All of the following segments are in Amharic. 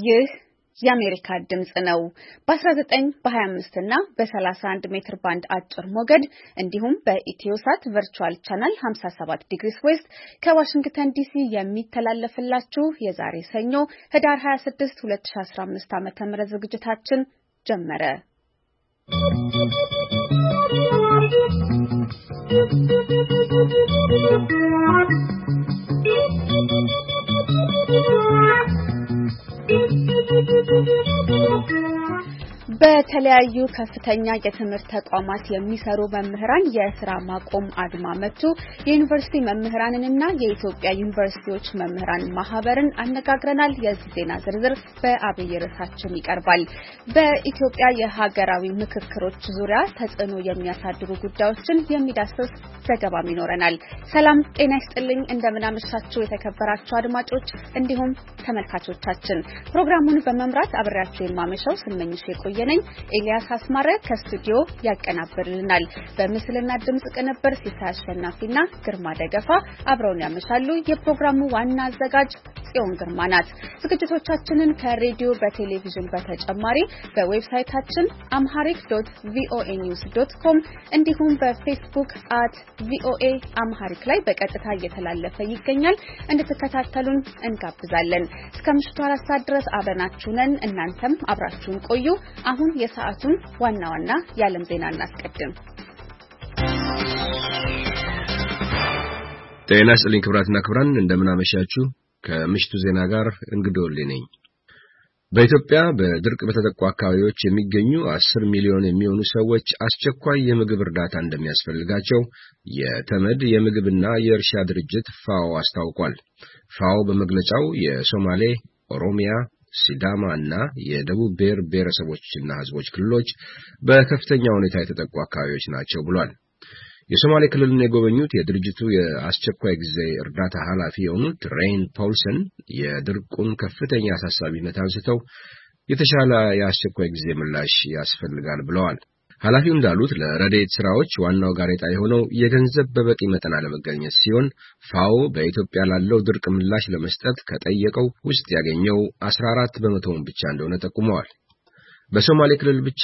ይህ የአሜሪካ ድምጽ ነው። በ19 በ25 እና በ31 ሜትር ባንድ አጭር ሞገድ እንዲሁም በኢትዮሳት ቨርቹዋል ቻናል 57 ዲግሪስ ዌስት ከዋሽንግተን ዲሲ የሚተላለፍላችሁ የዛሬ ሰኞ ህዳር 26 2015 ዓ.ም ዝግጅታችን ጀመረ። በተለያዩ ከፍተኛ የትምህርት ተቋማት የሚሰሩ መምህራን የሥራ ማቆም አድማ መቱ። የዩኒቨርሲቲ መምህራንንና የኢትዮጵያ ዩኒቨርሲቲዎች መምህራን ማህበርን አነጋግረናል። የዚህ ዜና ዝርዝር በአብይ ርዕሳችን ይቀርባል። በኢትዮጵያ የሀገራዊ ምክክሮች ዙሪያ ተጽዕኖ የሚያሳድሩ ጉዳዮችን የሚዳስስ ዘገባም ይኖረናል። ሰላም ጤና ይስጥልኝ። እንደምናመሻችሁ የተከበራችሁ አድማጮች እንዲሁም ተመልካቾቻችን። ፕሮግራሙን በመምራት አብሬያችሁ የማመሻው ስመኝሽ የቆየነኝ ኤልያስ አስማረ ከስቱዲዮ ያቀናብርልናል። በምስልና ድምጽ ቅንብር ሲሳይ አሸናፊና ግርማ ደገፋ አብረውን ያመሻሉ። የፕሮግራሙ ዋና አዘጋጅ ጽዮን ግርማ ናት። ዝግጅቶቻችንን ከሬዲዮ በቴሌቪዥን በተጨማሪ በዌብሳይታችን amharic.voanews.com እንዲሁም በፌስቡክ @voaamharic ላይ በቀጥታ እየተላለፈ ይገኛል። እንድትከታተሉን እንጋብዛለን። እስከ ምሽቱ 4 ሰዓት ድረስ አብረናችሁ ነን። እናንተም አብራችሁን ቆዩ። አሁን የሰዓቱን ዋና ዋና የዓለም ዜና እናስቀድም። ጤና ይስጥልኝ ክቡራትና ክቡራን፣ እንደምን አመሻችሁ። ከምሽቱ ዜና ጋር እንግዶልኝ ነኝ። በኢትዮጵያ በድርቅ በተጠቁ አካባቢዎች የሚገኙ 10 ሚሊዮን የሚሆኑ ሰዎች አስቸኳይ የምግብ እርዳታ እንደሚያስፈልጋቸው የተመድ የምግብና የእርሻ ድርጅት ፋኦ አስታውቋል። ፋኦ በመግለጫው የሶማሌ፣ ኦሮሚያ፣ ሲዳማ እና የደቡብ ብሔረሰቦችና ሕዝቦች ክልሎች በከፍተኛ ሁኔታ የተጠቁ አካባቢዎች ናቸው ብሏል። የሶማሌ ክልልን የጎበኙት የድርጅቱ የአስቸኳይ ጊዜ እርዳታ ኃላፊ የሆኑት ሬይን ፖልሰን የድርቁን ከፍተኛ አሳሳቢነት አንስተው የተሻለ የአስቸኳይ ጊዜ ምላሽ ያስፈልጋል ብለዋል። ኃላፊው እንዳሉት ለረድኤት ስራዎች ዋናው ጋሬጣ የሆነው የገንዘብ በበቂ መጠን አለመገኘት ሲሆን ፋኦ በኢትዮጵያ ላለው ድርቅ ምላሽ ለመስጠት ከጠየቀው ውስጥ ያገኘው 14 በመቶውን ብቻ እንደሆነ ጠቁመዋል። በሶማሌ ክልል ብቻ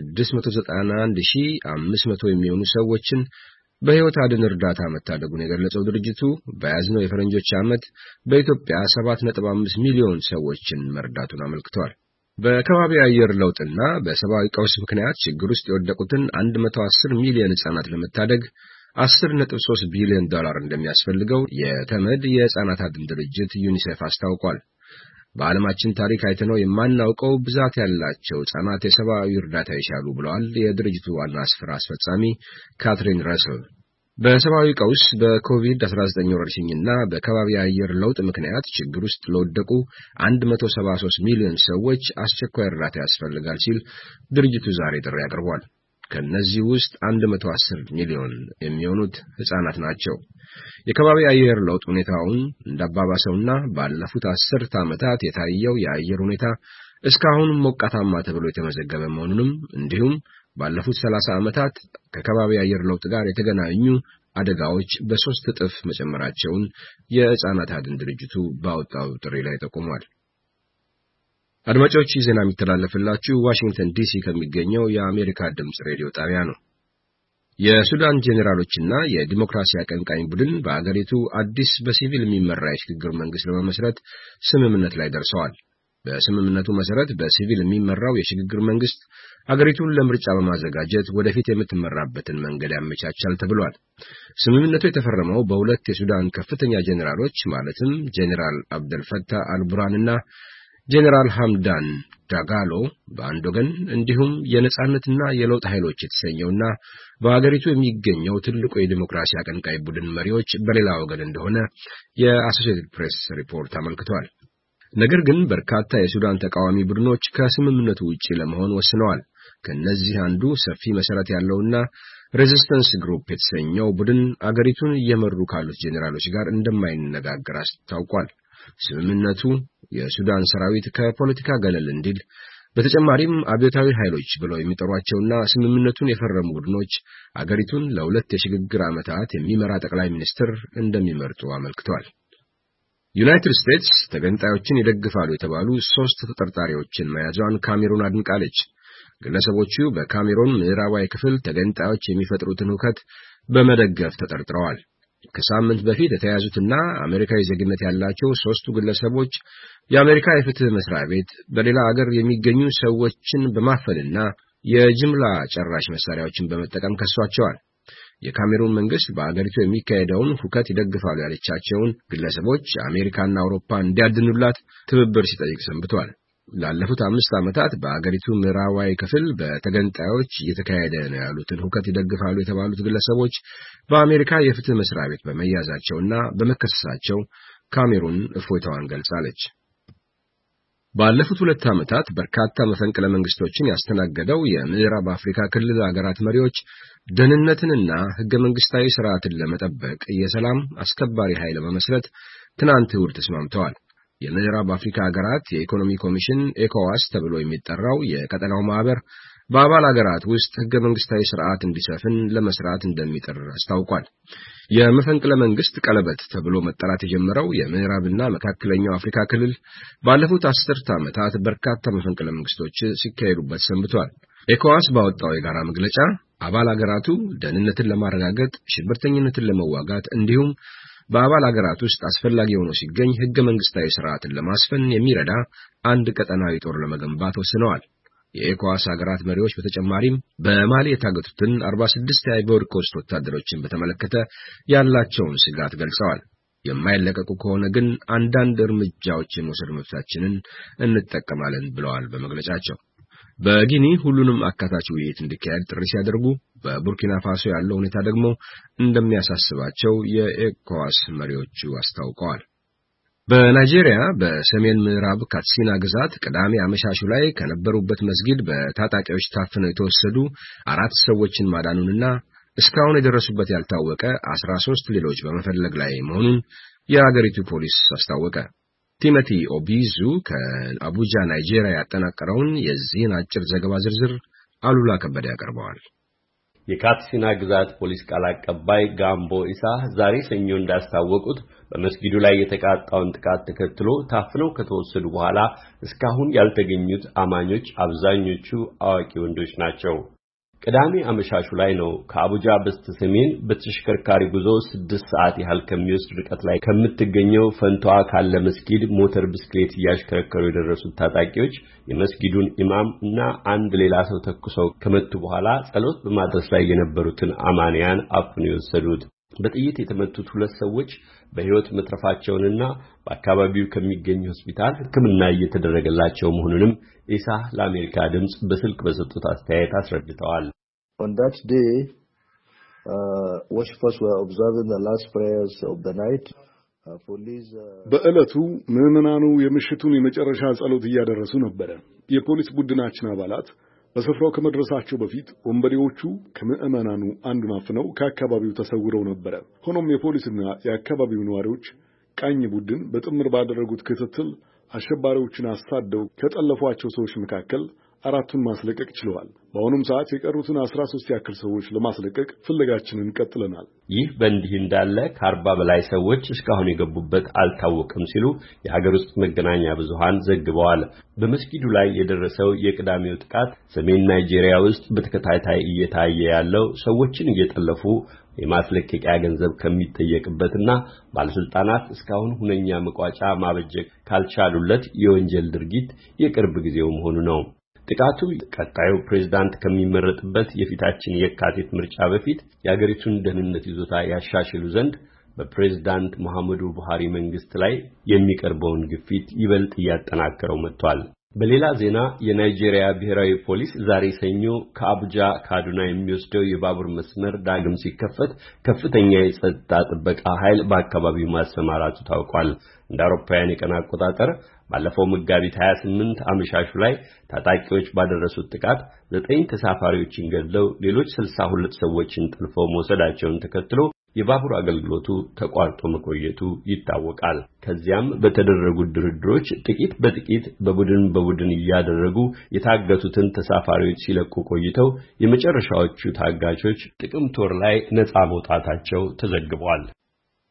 691500 የሚሆኑ ሰዎችን በሕይወት አድን እርዳታ መታደጉን የገለጸው ድርጅቱ በያዝነው የፈረንጆች ዓመት በኢትዮጵያ 7.5 ሚሊዮን ሰዎችን መርዳቱን አመልክቷል። በከባቢ አየር ለውጥና በሰብአዊ ቀውስ ምክንያት ችግር ውስጥ የወደቁትን 110 ሚሊዮን ሕፃናት ለመታደግ $10.3 ቢሊዮን እንደሚያስፈልገው የተመድ የሕፃናት አድን ድርጅት ዩኒሴፍ አስታውቋል። በዓለማችን ታሪክ አይተነው የማናውቀው ብዛት ያላቸው ሕፃናት የሰብአዊ እርዳታ ይሻሉ ብለዋል የድርጅቱ ዋና ስራ አስፈጻሚ ካትሪን ረስል። በሰብአዊ ቀውስ በኮቪድ-19 ወረርሽኝና በከባቢ አየር ለውጥ ምክንያት ችግር ውስጥ ለወደቁ 173 ሚሊዮን ሰዎች አስቸኳይ እርዳታ ያስፈልጋል ሲል ድርጅቱ ዛሬ ጥሪ አቅርቧል። ከነዚህ ውስጥ 110 ሚሊዮን የሚሆኑት ሕፃናት ናቸው። የከባቢ አየር ለውጥ ሁኔታውን እንዳባባሰውና ባለፉት 10 ዓመታት የታየው የአየር ሁኔታ እስካሁን ሞቃታማ ተብሎ የተመዘገበ መሆኑንም እንዲሁም ባለፉት 30 ዓመታት ከከባቢ አየር ለውጥ ጋር የተገናኙ አደጋዎች በ3 እጥፍ መጨመራቸውን የሕፃናት አድን ድርጅቱ ባወጣው ጥሪ ላይ ጠቁሟል። አድማጮች፣ ዜና የሚተላለፍላችሁ ዋሽንግተን ዲሲ ከሚገኘው የአሜሪካ ድምጽ ሬዲዮ ጣቢያ ነው። የሱዳን ጄኔራሎችና የዲሞክራሲ አቀንቃኝ ቡድን በአገሪቱ አዲስ በሲቪል የሚመራ የሽግግር መንግስት ለመመስረት ስምምነት ላይ ደርሰዋል። በስምምነቱ መሰረት በሲቪል የሚመራው የሽግግር መንግስት አገሪቱን ለምርጫ በማዘጋጀት ወደፊት የምትመራበትን መንገድ ያመቻቻል ተብሏል። ስምምነቱ የተፈረመው በሁለት የሱዳን ከፍተኛ ጄኔራሎች ማለትም ጄኔራል አብደልፈታህ አልቡርሃንና ጄኔራል ሐምዳን ዳጋሎ በአንድ ወገን እንዲሁም የነጻነትና የለውጥ ኃይሎች የተሰኘውና በአገሪቱ የሚገኘው ትልቁ የዲሞክራሲ አቀንቃይ ቡድን መሪዎች በሌላ ወገን እንደሆነ የአሶሲኤትድ ፕሬስ ሪፖርት አመልክቷል። ነገር ግን በርካታ የሱዳን ተቃዋሚ ቡድኖች ከስምምነቱ ውጪ ለመሆን ወስነዋል። ከነዚህ አንዱ ሰፊ መሰረት ያለውና ሬዚስተንስ ግሩፕ የተሰኘው ቡድን አገሪቱን እየመሩ ካሉት ጄኔራሎች ጋር እንደማይነጋገር አስታውቋል። ስምምነቱ የሱዳን ሰራዊት ከፖለቲካ ገለል እንዲል በተጨማሪም አብዮታዊ ኃይሎች ብለው የሚጠሯቸውና ስምምነቱን የፈረሙ ቡድኖች አገሪቱን ለ2 የሽግግር ዓመታት የሚመራ ጠቅላይ ሚኒስትር እንደሚመርጡ አመልክቷል። ዩናይትድ ስቴትስ ተገንጣዮችን ይደግፋሉ የተባሉ 3 ተጠርጣሪዎችን መያዟን ካሜሩን አድንቃለች። ግለሰቦቹ በካሜሩን ምዕራባዊ ክፍል ተገንጣዮች የሚፈጥሩትን ሁከት በመደገፍ ተጠርጥረዋል። ከሳምንት በፊት የተያዙትና አሜሪካዊ ዜግነት ያላቸው 3ቱ ግለሰቦች የአሜሪካ የፍትህ መስሪያ ቤት በሌላ አገር የሚገኙ ሰዎችን በማፈንና የጅምላ ጨራሽ መሳሪያዎችን በመጠቀም ከሷቸዋል። የካሜሩን መንግስት በአገሪቱ የሚካሄደውን ሁከት ይደግፋሉ ያለቻቸውን ግለሰቦች አሜሪካና አውሮፓ እንዲያድኑላት ትብብር ሲጠይቅ ሰንብቷል። ላለፉት 5 ዓመታት በአገሪቱ ምዕራባዊ ክፍል በተገንጣዮች እየተካሄደ ነው ያሉትን ሁከት ይደግፋሉ የተባሉት ግለሰቦች በአሜሪካ የፍትህ መስሪያ ቤት በመያዛቸውና በመከሰሳቸው ካሜሩን እፎይታዋን ገልጻለች። ባለፉት 2 ዓመታት በርካታ መፈንቅለ መንግስቶችን ያስተናገደው የምዕራብ አፍሪካ ክልል አገራት መሪዎች ደህንነትንና ህገ መንግስታዊ ስርዓትን ለመጠበቅ የሰላም አስከባሪ ኃይል በመስረት ትናንት እሁድ ተስማምተዋል። የምዕራብ አፍሪካ አገራት የኢኮኖሚ ኮሚሽን ኤኮዋስ ተብሎ የሚጠራው የቀጠናው ማህበር በአባል አገራት ውስጥ ህገ መንግስታዊ ስርዓት እንዲሰፍን ለመስራት እንደሚጥር አስታውቋል። የመፈንቅለ መንግስት ቀለበት ተብሎ መጠራት የጀመረው የምዕራብና መካከለኛው አፍሪካ ክልል ባለፉት 10 ዓመታት በርካታ መፈንቅለ መንግስቶች ሲካሄዱበት ሰንብቷል። ኤኮዋስ ባወጣው የጋራ መግለጫ አባል አገራቱ ደህንነትን ለማረጋገጥ፣ ሽብርተኝነትን ለመዋጋት እንዲሁም በአባል አገራት ውስጥ አስፈላጊ ሆኖ ሲገኝ ህገ መንግስታዊ ስርዓትን ለማስፈን የሚረዳ አንድ ቀጠናዊ ጦር ለመገንባት ወስነዋል። የኤኮዋስ አገራት መሪዎች በተጨማሪም በማሊ የታገቱትን 46 የአይቮሪ ኮስት ወታደሮችን በተመለከተ ያላቸውን ስጋት ገልጸዋል። የማይለቀቁ ከሆነ ግን አንዳንድ እርምጃዎችን መውሰድ መብታችንን እንጠቀማለን ብለዋል በመግለጫቸው። በጊኒ ሁሉንም አካታች ውይይት እንዲካሄድ ጥሪ ሲያደርጉ በቡርኪና ፋሶ ያለው ሁኔታ ደግሞ እንደሚያሳስባቸው የኤኮዋስ መሪዎቹ አስታውቀዋል። በናይጄሪያ በሰሜን ምዕራብ ካትሲና ግዛት ቅዳሜ አመሻሹ ላይ ከነበሩበት መስጊድ በታጣቂዎች ታፍነው የተወሰዱ 4 ሰዎችን ማዳኑንና እስካሁን የደረሱበት ያልታወቀ 13 ሌሎች በመፈለግ ላይ መሆኑን የአገሪቱ ፖሊስ አስታወቀ። ቲሞቲ ኦቢዙ ከአቡጃ ናይጄሪያ ያጠናቀረውን የዚህን አጭር ዘገባ ዝርዝር አሉላ ከበደ ያቀርበዋል። የካትሲና ግዛት ፖሊስ ቃል አቀባይ ጋምቦ ኢሳ ዛሬ ሰኞ እንዳስታወቁት በመስጊዱ ላይ የተቃጣውን ጥቃት ተከትሎ ታፍነው ከተወሰዱ በኋላ እስካሁን ያልተገኙት አማኞች አብዛኞቹ አዋቂ ወንዶች ናቸው። ቅዳሜ አመሻሹ ላይ ነው ከአቡጃ በስተሰሜን በተሽከርካሪ ጉዞ 6 ሰዓት ያህል ከሚወስድ ርቀት ላይ ከምትገኘው ፈንቷ ካለ መስጊድ ሞተር ብስክሌት እያሽከረከሩ የደረሱት ታጣቂዎች የመስጊዱን ኢማም እና አንድ ሌላ ሰው ተኩሰው ከመቱ በኋላ ጸሎት በማድረስ ላይ የነበሩትን አማንያን አፍነው የወሰዱት። በጥይት የተመቱት 2 ሰዎች በህይወት መትረፋቸውንና በአካባቢው ከሚገኝ ሆስፒታል ሕክምና እየተደረገላቸው መሆኑንም ኢሳ ለአሜሪካ ድምጽ በስልክ በሰጡት አስተያየት አስረድተዋል። On that day, worshippers were observing the last prayers of the night. በዕለቱ ምዕመናኑ የምሽቱን የመጨረሻ ጸሎት እያደረሱ ነበር። የፖሊስ ቡድናችን አባላት በስፍራው ከመድረሳቸው በፊት ወንበዴዎቹ ከምዕመናኑ አንዱን አፍነው ከአካባቢው ተሰውረው ነበር። ሆኖም የፖሊስና የአካባቢው ነዋሪዎች ቃኝ ቡድን በጥምር ባደረጉት ክትትል አሸባሪዎችን አሳደው ከጠለፏቸው ሰዎች መካከል 4ቱን ማስለቀቅ ችለዋል። በአሁኑም ሰዓት የቀሩትን 13 ያክል ሰዎች ለማስለቀቅ ፍለጋችንን ቀጥለናል። ይህ በእንዲህ እንዳለ ከ40 በላይ ሰዎች እስካሁን የገቡበት አልታወቀም ሲሉ የሀገር ውስጥ መገናኛ ብዙሃን ዘግበዋል። በመስጊዱ ላይ የደረሰው የቅዳሜው ጥቃት ሰሜን ናይጄሪያ ውስጥ በተከታታይ እየታየ ያለው ሰዎችን እየጠለፉ የማስለቀቂያ ገንዘብ ከሚጠየቅበትና ባለስልጣናት እስካሁን ሁነኛ መቋጫ ማበጀት ካልቻሉለት የወንጀል ድርጊት የቅርብ ጊዜው መሆኑ ነው። ጥቃቱ ቀጣዩ ፕሬዝዳንት ከሚመረጥበት የፊታችን የካቲት ምርጫ በፊት የሀገሪቱን ደህንነት ይዞታ ያሻሽሉ ዘንድ በፕሬዝዳንት መሐመዱ ቡሃሪ መንግስት ላይ የሚቀርበውን ግፊት ይበልጥ እያጠናከረው መጥቷል። በሌላ ዜና የናይጄሪያ ብሔራዊ ፖሊስ ዛሬ ሰኞ ከአቡጃ ካዱና የሚወስደው የባቡር መስመር ዳግም ሲከፈት ከፍተኛ የጸጥታ ጥበቃ ኃይል በአካባቢው ማሰማራቱ ታውቋል። እንደ አውሮፓውያን የቀን አቆጣጠር ባለፈው መጋቢት 28 አመሻሹ ላይ ታጣቂዎች ባደረሱት ጥቃት 9 ተሳፋሪዎችን ገድለው ሌሎች 62 ሰዎችን ጠልፈው መውሰዳቸውን ተከትሎ የባቡር አገልግሎቱ ተቋርጦ መቆየቱ ይታወቃል። ከዚያም በተደረጉት ድርድሮች ጥቂት በጥቂት በቡድን እያደረጉ የታገቱትን ተሳፋሪዎች ሲለቁ ቆይተው የመጨረሻዎቹ ታጋቾች ጥቅምት ወር ላይ ነፃ መውጣታቸው ተዘግቧል።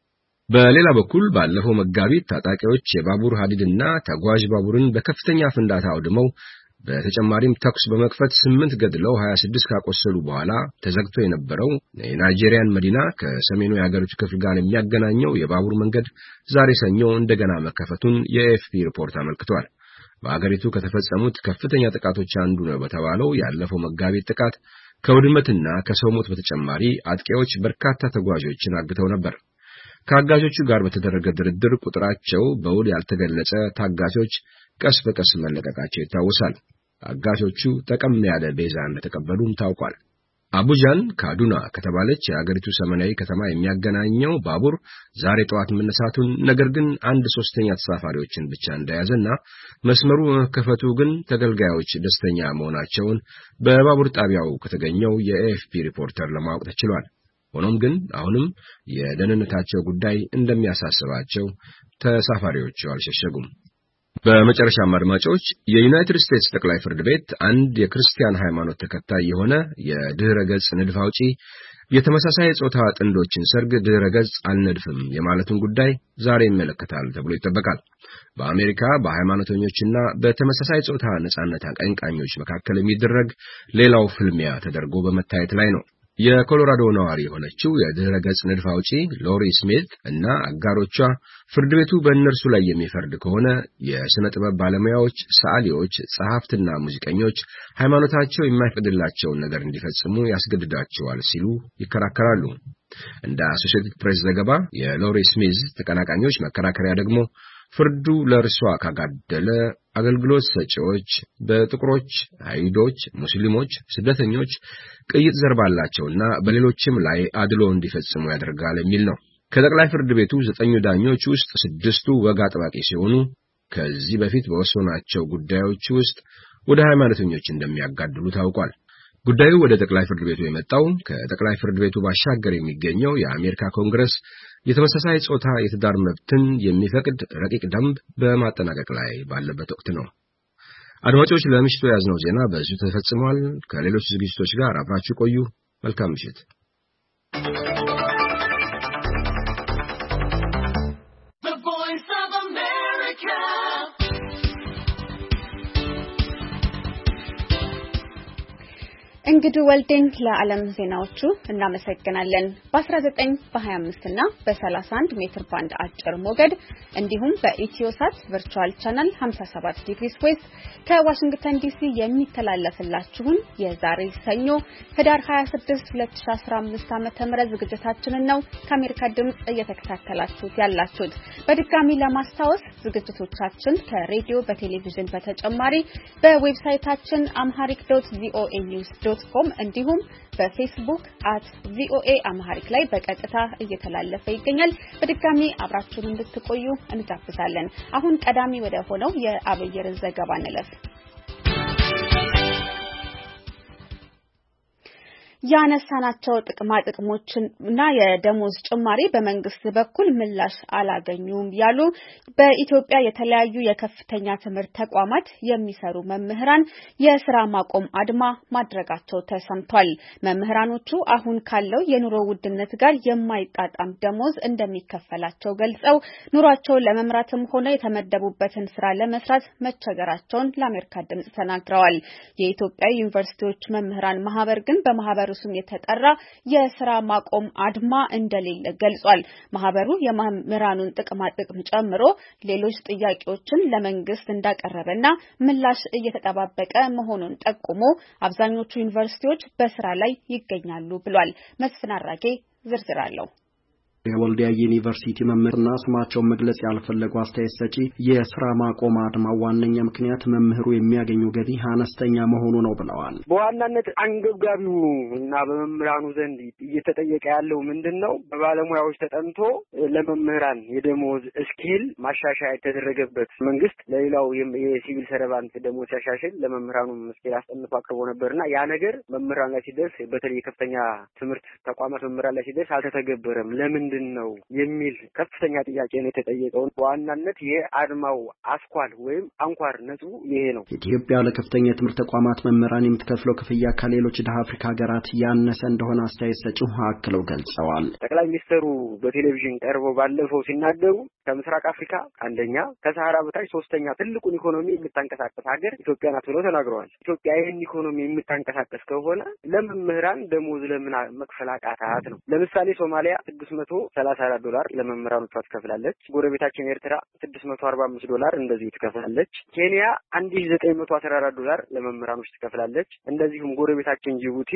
በሌላ በኩል ባለፈው መጋቢት ታጣቂዎች የባቡር ሐዲድና ተጓዥ ባቡርን በከፍተኛ ፍንዳታ አውድመው በተጨማሪም ተኩስ በመክፈት 8 ገድለው 26 ካቆሰሉ በኋላ ተዘግቶ የነበረው የናይጄሪያን መዲና ከሰሜኑ የሀገሪቱ ክፍል ጋር የሚያገናኘው የባቡር መንገድ ዛሬ ሰኞ እንደገና መከፈቱን የኤኤፍፒ ሪፖርት አመልክቷል። በአገሪቱ ከተፈጸሙት ከፍተኛ ጥቃቶች አንዱ ነው በተባለው ያለፈው መጋቢት ጥቃት ከውድመትና ከሰው ሞት በተጨማሪ አጥቂዎች በርካታ ተጓዦችን አግተው ነበር። ከአጋዦቹ ጋር በተደረገ ድርድር ቁጥራቸው በውል ያልተገለጸ ታጋቾች ቀስ በቀስ መለቀቃቸው ይታወሳል። አጋዦቹ ጠቀም ያለ ቤዛ እንደተቀበሉም ታውቋል። አቡጃን ካዱና ከተባለች የአገሪቱ ሰሜናዊ ከተማ የሚያገናኘው ባቡር ዛሬ ጠዋት መነሳቱን ነገር ግን 1/3 ተሳፋሪዎችን ብቻ እንደያዘና መስመሩ መከፈቱ ግን ተገልጋዮች ደስተኛ መሆናቸውን በባቡር ጣቢያው ከተገኘው የኤኤፍፒ ሪፖርተር ለማወቅ ተችሏል። ሆኖም ግን አሁንም የደህንነታቸው ጉዳይ እንደሚያሳስባቸው ተሳፋሪዎቹ አልሸሸጉም። በመጨረሻም አድማጮች የዩናይትድ ስቴትስ ጠቅላይ ፍርድ ቤት አንድ የክርስቲያን ሃይማኖት ተከታይ የሆነ የድህረ ገጽ ንድፍ አውጪ የተመሳሳይ ጾታ ጥንዶችን ሰርግ ድህረ ገጽ አልነድፍም የማለቱን ጉዳይ ዛሬ ይመለከታል ተብሎ ይጠበቃል። በአሜሪካ በሃይማኖተኞችና በተመሳሳይ ጾታ ነጻነት አቀንቃኞች መካከል የሚደረግ ሌላው ፍልሚያ ተደርጎ በመታየት ላይ ነው። የኮሎራዶ ነዋሪ የሆነችው የድህረ ገጽ ንድፍ አውጪ ሎሪ ስሚት እና አጋሮቿ ፍርድ ቤቱ በእነርሱ ላይ የሚፈርድ ከሆነ የሥነ ጥበብ ባለሙያዎች፣ ሰዓሊዎች፣ ጸሐፍትና ሙዚቀኞች ሃይማኖታቸው የማይፈቅድላቸውን ነገር እንዲፈጽሙ ያስገድዳቸዋል ሲሉ ይከራከራሉ። እንደ አሶሺየትድ ፕሬስ ዘገባ የሎሪ ስሚዝ ተቀናቃኞች መከራከሪያ ደግሞ ፍርዱ ለእርሷ ካጋደለ አገልግሎት ሰጪዎች፣ በጥቁሮች፣ አይሁዶች፣ ሙስሊሞች፣ ስደተኞች፣ ቅይጥ ዘር ባላቸውና በሌሎችም ላይ አድሎ እንዲፈጽሙ ያደርጋል የሚል ነው። ከጠቅላይ ፍርድ ቤቱ 9 ዳኞች ውስጥ 6ቱ ወግ አጥባቂ ሲሆኑ ከዚህ በፊት በወሰኗቸው ጉዳዮች ውስጥ ወደ ሃይማኖተኞች እንደሚያጋድሉ ታውቋል። ጉዳዩ ወደ ጠቅላይ ፍርድ ቤቱ የመጣው ከጠቅላይ ፍርድ ቤቱ ባሻገር የሚገኘው የአሜሪካ ኮንግረስ የተመሳሳይ ጾታ የትዳር መብትን የሚፈቅድ ረቂቅ ደንብ በማጠናቀቅ ላይ ባለበት ወቅት ነው። አድማጮች፣ ለምሽቱ ያዝነው ዜና በዚሁ ተፈጽሟል። ከሌሎች ዝግጅቶች ጋር አብራችሁ ቆዩ። መልካም ምሽት። እንግዲህ ወልዴን ለዓለም ዜናዎቹ እናመሰግናለን። በ19 በ25 እና በ31 ሜትር ባንድ አጭር ሞገድ እንዲሁም በኢትዮሳት ቨርቹዋል ቻናል 57 ዲግሪ ዌስት ከዋሽንግተን ዲሲ የሚተላለፍላችሁን የዛሬ ሰኞ ህዳር 26 2015 ዓ.ም ዝግጅታችንን ነው ከአሜሪካ ድምጽ እየተከታተላችሁት ያላችሁት። በድጋሚ ለማስታወስ ዝግጅቶቻችን ከሬዲዮ በቴሌቪዥን በተጨማሪ በዌብሳይታችን amharic.voanews.com እንዲሁም በፌስቡክ @voa amharic ላይ በቀጥታ እየተላለፈ ይገኛል። በድጋሚ አብራችሁን እንድትቆዩ እንጋብዛለን። አሁን ቀዳሚ ወደ ሆነው የአብይር ዘገባ እንለፍ። ያነሳናቸው ጥቅሞችና የደሞዝ ጭማሪ በመንግስት በኩል ምላሽ አላገኙም ያሉ በኢትዮጵያ የተለያዩ የከፍተኛ ትምህርት ተቋማት የሚሰሩ መምህራን የስራ ማቆም አድማ ማድረጋቸው ተሰምቷል። መምህራኖቹ አሁን ካለው የኑሮ ውድነት ጋር የማይጣጣም ደሞዝ እንደሚከፈላቸው ገልጸው ኑሯቸውን ለመምራትም ሆነ የተመደቡበትን ስራ ለመስራት መቸገራቸውን ለአሜሪካ ድምጽ ተናግረዋል። የኢትዮጵያ ዩኒቨርሲቲዎች መምህራን ማህበር ግን በማህበሩ ስም የተጠራ የስራ ማቆም አድማ እንደሌለ ገልጿል። ማህበሩ የመምህራኑን ጥቅም ጨምሮ ሌሎች ጥያቄዎችን ለመንግስት እንዳቀረበና ምላሽ እየተጠባበቀ መሆኑን ጠቁሞ አብዛኞቹ ዩኒቨርሲቲዎች በስራ ላይ ይገኛሉ ብሏል። መስፍን አራጌ ዝርዝር አለው። የወልዲያ ዩኒቨርሲቲ መምህርና ስማቸውን መግለጽ ያልፈለጉ አስተያየት ሰጪ የስራ ማቆም አድማ ዋነኛ ምክንያት መምህሩ የሚያገኘው ገቢ አነስተኛ መሆኑ ነው ብለዋል። በዋናነት አንገብጋቢው እና በመምህራኑ ዘንድ እየተጠየቀ ያለው ምንድነው? በባለሙያዎች ተጠንቶ ለመምህራን የደሞዝ ስኬል ማሻሻያ የተደረገበት መንግስት ለሌላው የሲቪል ሰርቫንት ደሞዝ ያሻሽል ለመምህራኑ ስኬል አስጠንቶ አቅርቦ ነበርና ያ ነገር መምህራን ላይ ሲደርስ በተለይ ከፍተኛ ትምህርት ተቋማት መምህራን ላይ ሲደርስ አልተተገበረም። ለምን ምንድነው የሚል ከፍተኛ ጥያቄ ነው የተጠየቀው። በዋናነት የአድማው አስኳል ወይም አንኳር ነጥቡ ይሄ ነው። ኢትዮጵያ ለከፍተኛ የትምህርት ተቋማት መምህራን የምትከፍለው ክፍያ ከሌሎች ደሃ አፍሪካ ሀገራት ያነሰ እንደሆነ አስተያየት ሰጪው አክለው ገልጸዋል። ጠቅላይ ሚኒስትሩ በቴሌቪዥን ቀርበው ባለፈው ሲናገሩ ከምስራቅ አፍሪካ አንደኛ፣ ከሰሃራ በታች ሶስተኛ ትልቁን ኢኮኖሚ የምታንቀሳቀስ ሀገር ኢትዮጵያ ናት ብለው ተናግረዋል። ኢትዮጵያ ይህን ኢኮኖሚ የምታንቀሳቀስ ከሆነ ለመምህራን ደሞዝ ለምን መክፈል አቃታት ነው። ለምሳሌ ሶማሊያ $634 ለመምህራኖቿ ትከፍላለች። ጎረቤታችን ኤርትራ $645 እንደዚህ ትከፍላለች። ኬንያ $1914 ለመምህራኖች ትከፍላለች። እንደዚሁም ጎረቤታችን ጅቡቲ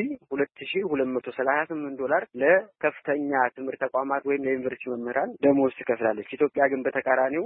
$2238 ለከፍተኛ ትምህርት ተቋማት ወይም ለዩኒቨርሲቲ መምህራን ደሞዝ ትከፍላለች። ኢትዮጵያ ግን በተቃራኒው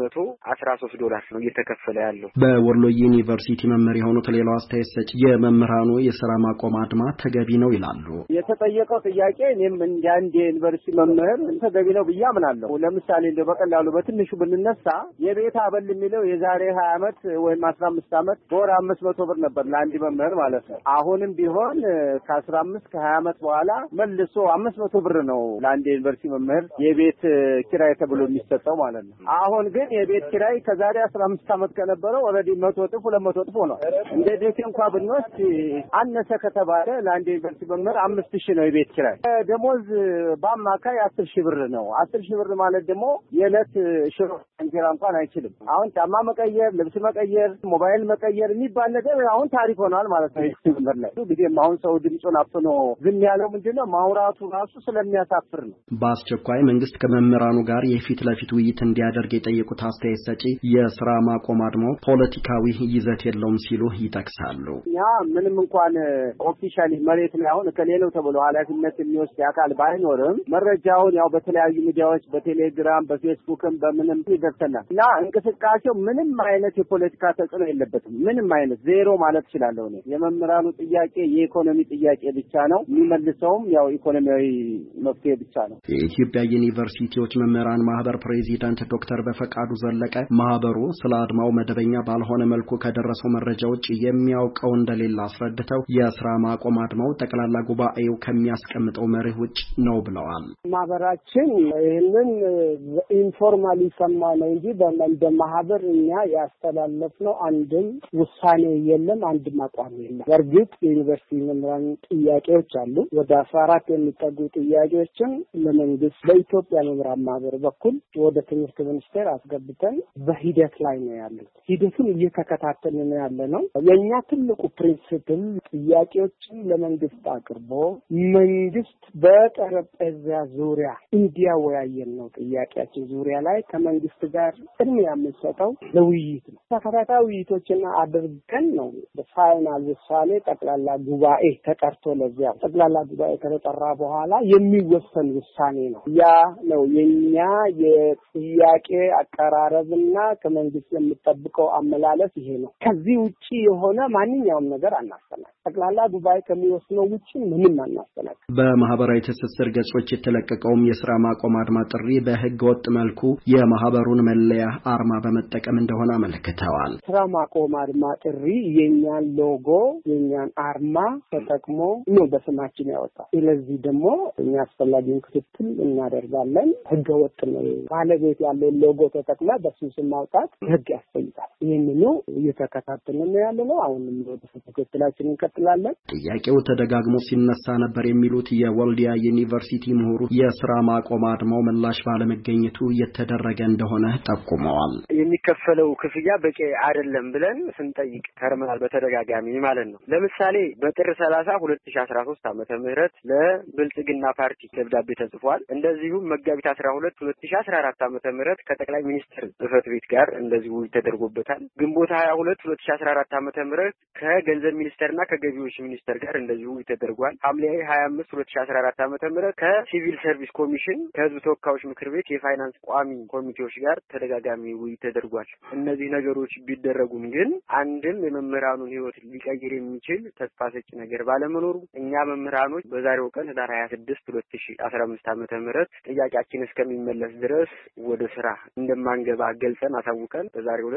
$213 ነው እየተከፈለ ያለው። በወሎ ዩኒቨርሲቲ መምህር የሆኑት ሌላው አስተያየት ሰጪ የመምህራኑ የሥራ ማቆም አድማ ተገቢ ነው ይላሉ። የተጠየቀው ጥያቄ እኔም እንደ አንድ ዩኒቨርሲቲ መምህር ተገቢ ነው ብዬ አምናለሁ። ለምሳሌ እንደው በቀላሉ በትንሹ ብንነሳ የቤት አበል የሚለው የዛሬ 20 ዓመት ወይም 15 ዓመት በወር 500 ብር ነበር ለአንድ መምህር ማለት ነው። አሁንም ቢሆን ከ15 ከ20 ዓመት በኋላ መልሶ 500 ብር ነው ለአንድ ዩኒቨርሲቲ መምህር የቤት ኪራይ ተብሎ የሚሰጠው ማለት ነው። አሁን ግን የቤት ኪራይ ከዛሬ 15 ዓመት ከነበረው ኦልሬዲ 100 እጥፍ 200 እጥፍ ሆኗል። እንደ ደሴ እንኳን ብንወስድ አነሰ ከተባለ ለአንድ ዩኒቨርሲቲ መምህር 5000 ነው የቤት ኪራይ። ደሞዝ በአማካይ 10000 ብር ነው። 10000 ብር ማለት ደግሞ የዕለት ሽሮ እንጀራ እንኳን አይችልም። አሁን ጫማ መቀየር፣ ልብስ መቀየር፣ ሞባይል መቀየር የሚባል ነገር አሁን ታሪክ ሆኗል ማለት ነው። ይስተምር ላይ ጊዜም አሁን ሰው ድምፁን አፍኖ ዝም ያለው ምንድነው ማውራቱ ራሱ ስለሚያሳፍር ነው። በአስቸኳይ መንግስት ከመምህራኑ ጋር የፊት ለፊት ውይይት እንዲያደርግ የጠየቁት አስተያየት ሰጪ የሥራ ማቆም አድማው ፖለቲካዊ ይዘት የለውም ሲሉ ይጠቅሳሉ። ያ ምንም እንኳን ኦፊሻሊ መሬት ላይ አሁን ከሌላው ተብሎ ኃላፊነት የሚወስድ አካል ባይኖርም መረጃውን ያው በተለያዩ ሚዲያዎች በቴሌግራም በፌስቡክም በምንም ይደርሰናል እና እንቅስቃሴው ምንም አይነት የፖለቲካ ተጽዕኖ የለበትም። ምንም አይነት ዜሮ ማለት እችላለሁ እኔ። የመምህራኑ ጥያቄ የኢኮኖሚ ጥያቄ ብቻ ነው። የሚመልሰውም ያው ኢኮኖሚያዊ መፍትሄ ብቻ ነው። የኢትዮጵያ ዩኒቨርሲቲዎች መምህራን ማህበር ፕሬዚዳንት ዶክተር በፈቃዱ ዘለቀ ማህበሩ ስለ አድማው መደበኛ ባልሆነ መልኩ ከደረሰው መረጃ ውጭ የሚያውቀው እንደሌለ አስረድተው የሥራ ማቆም አድማው ጠቅላላ ጉባኤው ከሚያስቀምጠው መርህ ውጭ ነው ብለዋል። ማህበራችን ይህንን ኢንፎርማሊ ሰማ ነው እንጂ በማህበር እኛ ያስተላለፍነው አንድም ውሳኔ የለም፣ አንድም አቋም የለም። በእርግጥ የዩኒቨርሲቲ መምህራን ጥያቄዎች አሉ። ወደ 14 የሚጠጉ ጥያቄዎችን ለመንግስት በኢትዮጵያ መምህራን ማህበር በኩል ወደ ትምህርት ሚኒስቴር አስገብተን በሂደት ላይ ነው ያለው። ሂደቱን እየተከታተልን ነው ያለ ነው። የኛ ትልቁ ፕሪንሲፕል ጥያቄዎችን ለመንግስት አቅርቦ መንግስት በጠረጴዛ ዙሪያ እንዲያወያየን ነው። ጥያቄያችን ዙሪያ ላይ ከመንግስት ጋር ቅድሚያ የምንሰጠው ለውይይት ነው። ተከታታይ ውይይቶችን አድርገን ነው በፋይናል ውሳኔ ጠቅላላ ጉባኤ ተጠርቶ ለዚያ ጠቅላላ ጉባኤ ከተጠራ በኋላ የሚወሰን ውሳኔ ነው። ያ ነው የኛ የጥያቄ አቀራረብና ከመንግስት የምንጠብቀው አመላለስ ይሄ ነው። ከዚህ ውጪ የሆነ ማንኛውም ነገር አናስተናግድም። ጠቅላላ ጉባኤ ከሚወስነው ውጪ ምንም አናስተናግድም። በማህበራዊ ትስስር ገጾች የተለቀቀውም የሥራ ማቆም አድማ ጥሪ በህገ ወጥ መልኩ የማህበሩን መለያ አርማ በመጠቀም እንደሆነ አመልክተዋል። ስራ ማቆም አድማ ጥሪ የኛን ሎጎ የኛን አርማ ተጠቅሞ ነው በስማችን ያወጣው። ስለዚህ ደግሞ እኛ አስፈላጊውን ክትትል እናደርጋለን። ህገ ወጥ ነው ባለቤት ያለው ሎጎ ተጠቅማ በሱ ስም ማውጣት ህግ ያስጠይቃል። ይህንኑ እየተከታተልን ነው ያለነው። አሁንም ወደ ክትትላችን እንቀጥላለን። ጥያቄው ተደጋግሞ ሲነሳ ነበር የሚሉት የወልዲያ ዩኒቨርሲቲ ምሁሩ የሥራ ማቆም አድማው ምላሽ ባለመገኘቱ የተደረገ እንደሆነ ጠቁመዋል። የሚከፈለው ክፍያ በቂ አይደለም ብለን ስንጠይቅ ከርመናል በተደጋጋሚ ማለት ነው። ለምሳሌ በጥር 30 2013 ዓመተ ምህረት ለብልጽግና ፓርቲ ደብዳቤ ተጽፏል። እንደዚሁም መጋቢት 12 2014 ዓመተ ምህረት ከጠቅላይ ሚኒስትር ጽሕፈት ቤት ጋር እንደዚሁ ተደርጎበታል። ግንቦት 22 2014 ዓመተ ምህረት ከገንዘብ ሚኒስቴርና ከገቢዎች ሚኒስቴር ጋር እንደዚሁ ተደርጓል። ሐምሌ 25 2014 ዓመተ ምህረት ከሲቪል ሰርቪስ ኮሚሽን ከህዝብ ተወካዮች ምክር ቤት የፋይናንስ ቋሚ ኮሚቴዎች ጋር ተደጋጋሚ ውይይት ተደርጓል። እነዚህ ነገሮች ቢደረጉም ግን አንድም የመምህራኑን ህይወት ሊቀይር የሚችል ተስፋ ሰጪ ነገር ባለመኖሩ እኛ መምህራኖች በዛሬው ቀን ህዳር 26 2015 ዓመተ ምህረት ጥያቄያችን እስከሚመለስ ድረስ ወደ ስራ እንደማንገባ ገልጸን አሳውቀን በዛሬው ዕለት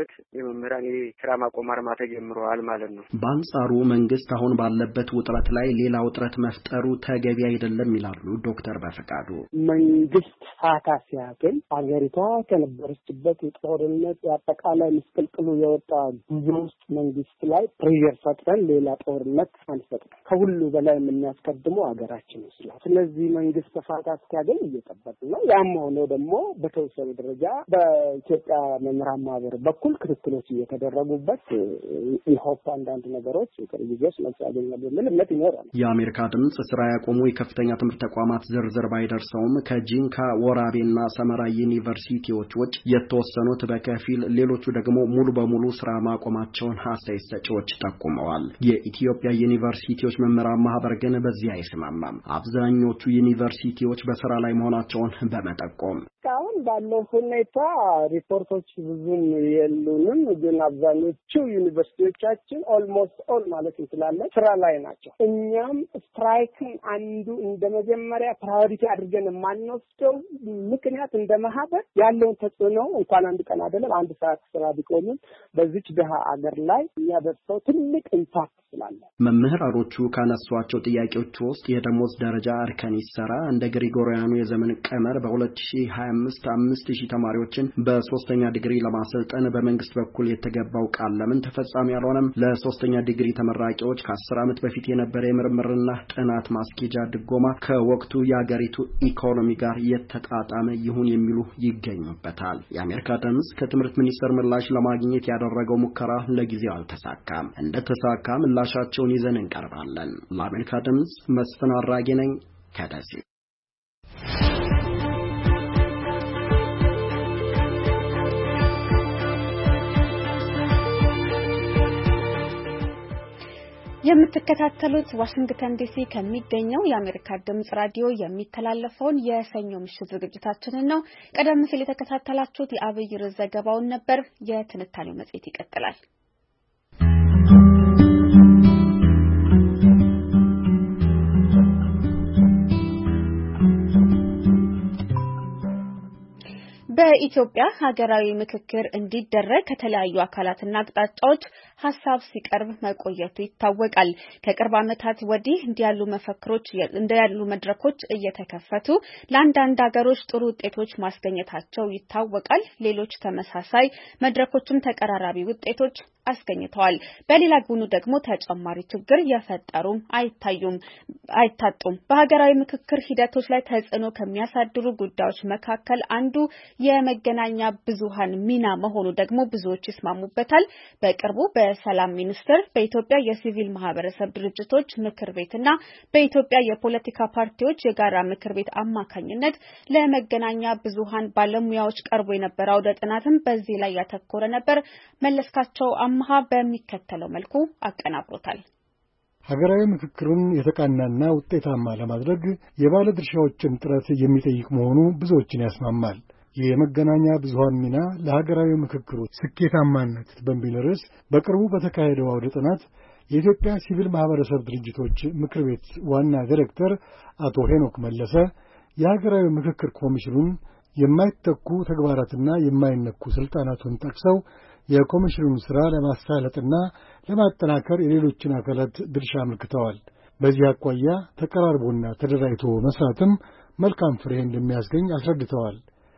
የመምህራን የስራ ማቆም አድማ ተጀምረዋል ማለት ነው። በአንጻሩ መንግስት አሁን ባለበት ውጥረት ላይ ሌላ ውጥረት መፍጠሩ ተገቢ አይደለም ይላሉ ዶክተር በፈቃዱ። መንግስት ፋታ ሲያገኝ ሀገሪቷ ከነበረችበት የጦርነት የአጠቃላይ ምስቅልቅሉ የወጣ ጉዞ ውስጥ መንግስት ላይ ፕሬሸር ፈጥረን ሌላ ጦርነት አንፈጥርም። ከሁሉ በላይ የምናስቀድመው ሀገራችን ይችላል። ስለዚህ መንግስት ፋታ ሲያገኝ እየጠበቅን ነው። ያም ሆኖ ደግሞ በተወሰነ ደረጃ በኢትዮጵያ መምህራን ማህበር በኩል ክትትሎች እየተደረጉበት ኢንሆፕ አንዳንድ ነገሮች ከልጆች መልስ ያገኛሉ የሚል እምነት ይኖራል። የአሜሪካ ድምጽ ስራ ያቆሙ የከፍተኛ ትምህርት ተቋማት ዝርዝር ባይደርሰውም ከጂንካ ወራቤና ሰመራ ዩኒቨርሲቲዎች ውጭ የተወሰኑት በከፊል ሌሎቹ ደግሞ ሙሉ በሙሉ ስራ ማቆማቸውን አስተያየት ሰጪዎች ጠቁመዋል። የኢትዮጵያ ዩኒቨርሲቲዎች መምህራን ማህበር ግን በዚህ አይስማማም። አብዛኞቹ ዩኒቨርሲቲዎች በስራ ላይ መሆናቸውን በመጠቆም አሁን ባለው ሁኔታ ሪፖርቶች ብዙም የሉንም፣ ግን አብዛኞቹ ዩኒቨርሲቲዎቻችን ኦልሞስት ኦል ማለት እንችላለን ስራ ላይ ናቸው። እኛም ስትራይክን አንዱ እንደ መጀመሪያ ፕራዮሪቲ አድርገን የማንወስደው ምክንያት እንደ ማህበር ያለውን ተጽዕኖ እንኳን አንድ ቀን አይደለም አንድ ሰዓት ስራ ቢቆምም በዚች ድሃ አገር ላይ የሚያደርሰው ትልቅ ኢምፓክት ስላለ መምህራኖቹ ካነሷቸው ጥያቄዎች ውስጥ የደሞዝ ደረጃ እርከን ይሰራ፣ እንደ ግሪጎሪያኑ የዘመን ቀመር በ2025 5000 ተማሪዎችን በሶስተኛ ዲግሪ ለማሰልጠን በመንግስት በኩል የተገባው ቃል ለምን ተፈጻሚ ያልሆነም፣ ለሶስተኛ ዲግሪ ተመራቂዎች ከ10 ዓመት በፊት የነበረ የምርምርና ጥናት ማስኬጃ ድጎማ ከወቅቱ የአገሪቱ ኢኮኖሚ ጋር የተጣጣመ ይሁን የሚሉ ይገኙበታል። የአሜሪካ ድምጽ ከትምህርት ሚኒስቴር ምላሽ ለማግኘት ያደረገው ሙከራ ለጊዜው አልተሳካም። እንደተሳካ ምላሻቸውን ይዘን እንቀርባለን። ለአሜሪካ ድምጽ መስፍን አራጌ ነኝ ከደሴ። የምትከታተሉት ዋሽንግተን ዲሲ ከሚገኘው የአሜሪካ ድምጽ ራዲዮ የሚተላለፈውን የሰኞ ምሽት ዝግጅታችንን ነው። ቀደም ሲል የተከታተላችሁት የአብይ ርዕስ ዘገባውን ነበር። የትንታኔው መጽሔት ይቀጥላል። በኢትዮጵያ ሀገራዊ ምክክር እንዲደረግ ከተለያዩ አካላትና አቅጣጫዎች ሐሳብ ሲቀርብ መቆየቱ ይታወቃል። ከቅርብ ዓመታት ወዲህ እንዲያሉ መድረኮች እየተከፈቱ ለአንዳንድ ሀገሮች ጥሩ ውጤቶች ማስገኘታቸው ይታወቃል። ሌሎች ተመሳሳይ መድረኮችም ተቀራራቢ ውጤቶች አስገኝተዋል። በሌላ ጎኑ ደግሞ ተጨማሪ ችግር የፈጠሩም አይታጡም። በሀገራዊ ምክክር ሂደቶች ላይ ተጽዕኖ ከሚያሳድሩ ጉዳዮች መካከል አንዱ የመገናኛ ብዙሃን ሚና መሆኑ ደግሞ ብዙዎች ይስማሙበታል። በቅርቡ በሰላም ሚኒስቴር በኢትዮጵያ የሲቪል ማህበረሰብ ድርጅቶች ምክር ቤትና በኢትዮጵያ የፖለቲካ ፓርቲዎች የጋራ ምክር ቤት አማካኝነት ለመገናኛ ብዙሃን ባለሙያዎች ቀርቦ የነበረው አውደ ጥናትም በዚህ ላይ ያተኮረ ነበር። መለስካቸው አምሃ በሚከተለው መልኩ አቀናብሮታል። ሀገራዊ ምክክሩን የተቃናና ውጤታማ ለማድረግ የባለድርሻዎችን ጥረት የሚጠይቅ መሆኑ ብዙዎችን ያስማማል። የመገናኛ ብዙሃን ሚና ለሀገራዊ ምክክሩ ስኬታማነት በሚል ርዕስ በቅርቡ በተካሄደው አውደ ጥናት የኢትዮጵያ ሲቪል ማህበረሰብ ድርጅቶች ምክር ቤት ዋና ዳይሬክተር አቶ ሄኖክ መለሰ የሀገራዊ ምክክር ኮሚሽኑን የማይተኩ ተግባራትና የማይነኩ ስልጣናቱን ጠቅሰው የኮሚሽኑን ስራ ለማሳለጥና ለማጠናከር የሌሎችን አካላት ድርሻ አመልክተዋል። በዚህ አኳያ ተቀራርቦና ተደራጅቶ መስራትም መልካም ፍሬ እንደሚያስገኝ አስረድተዋል።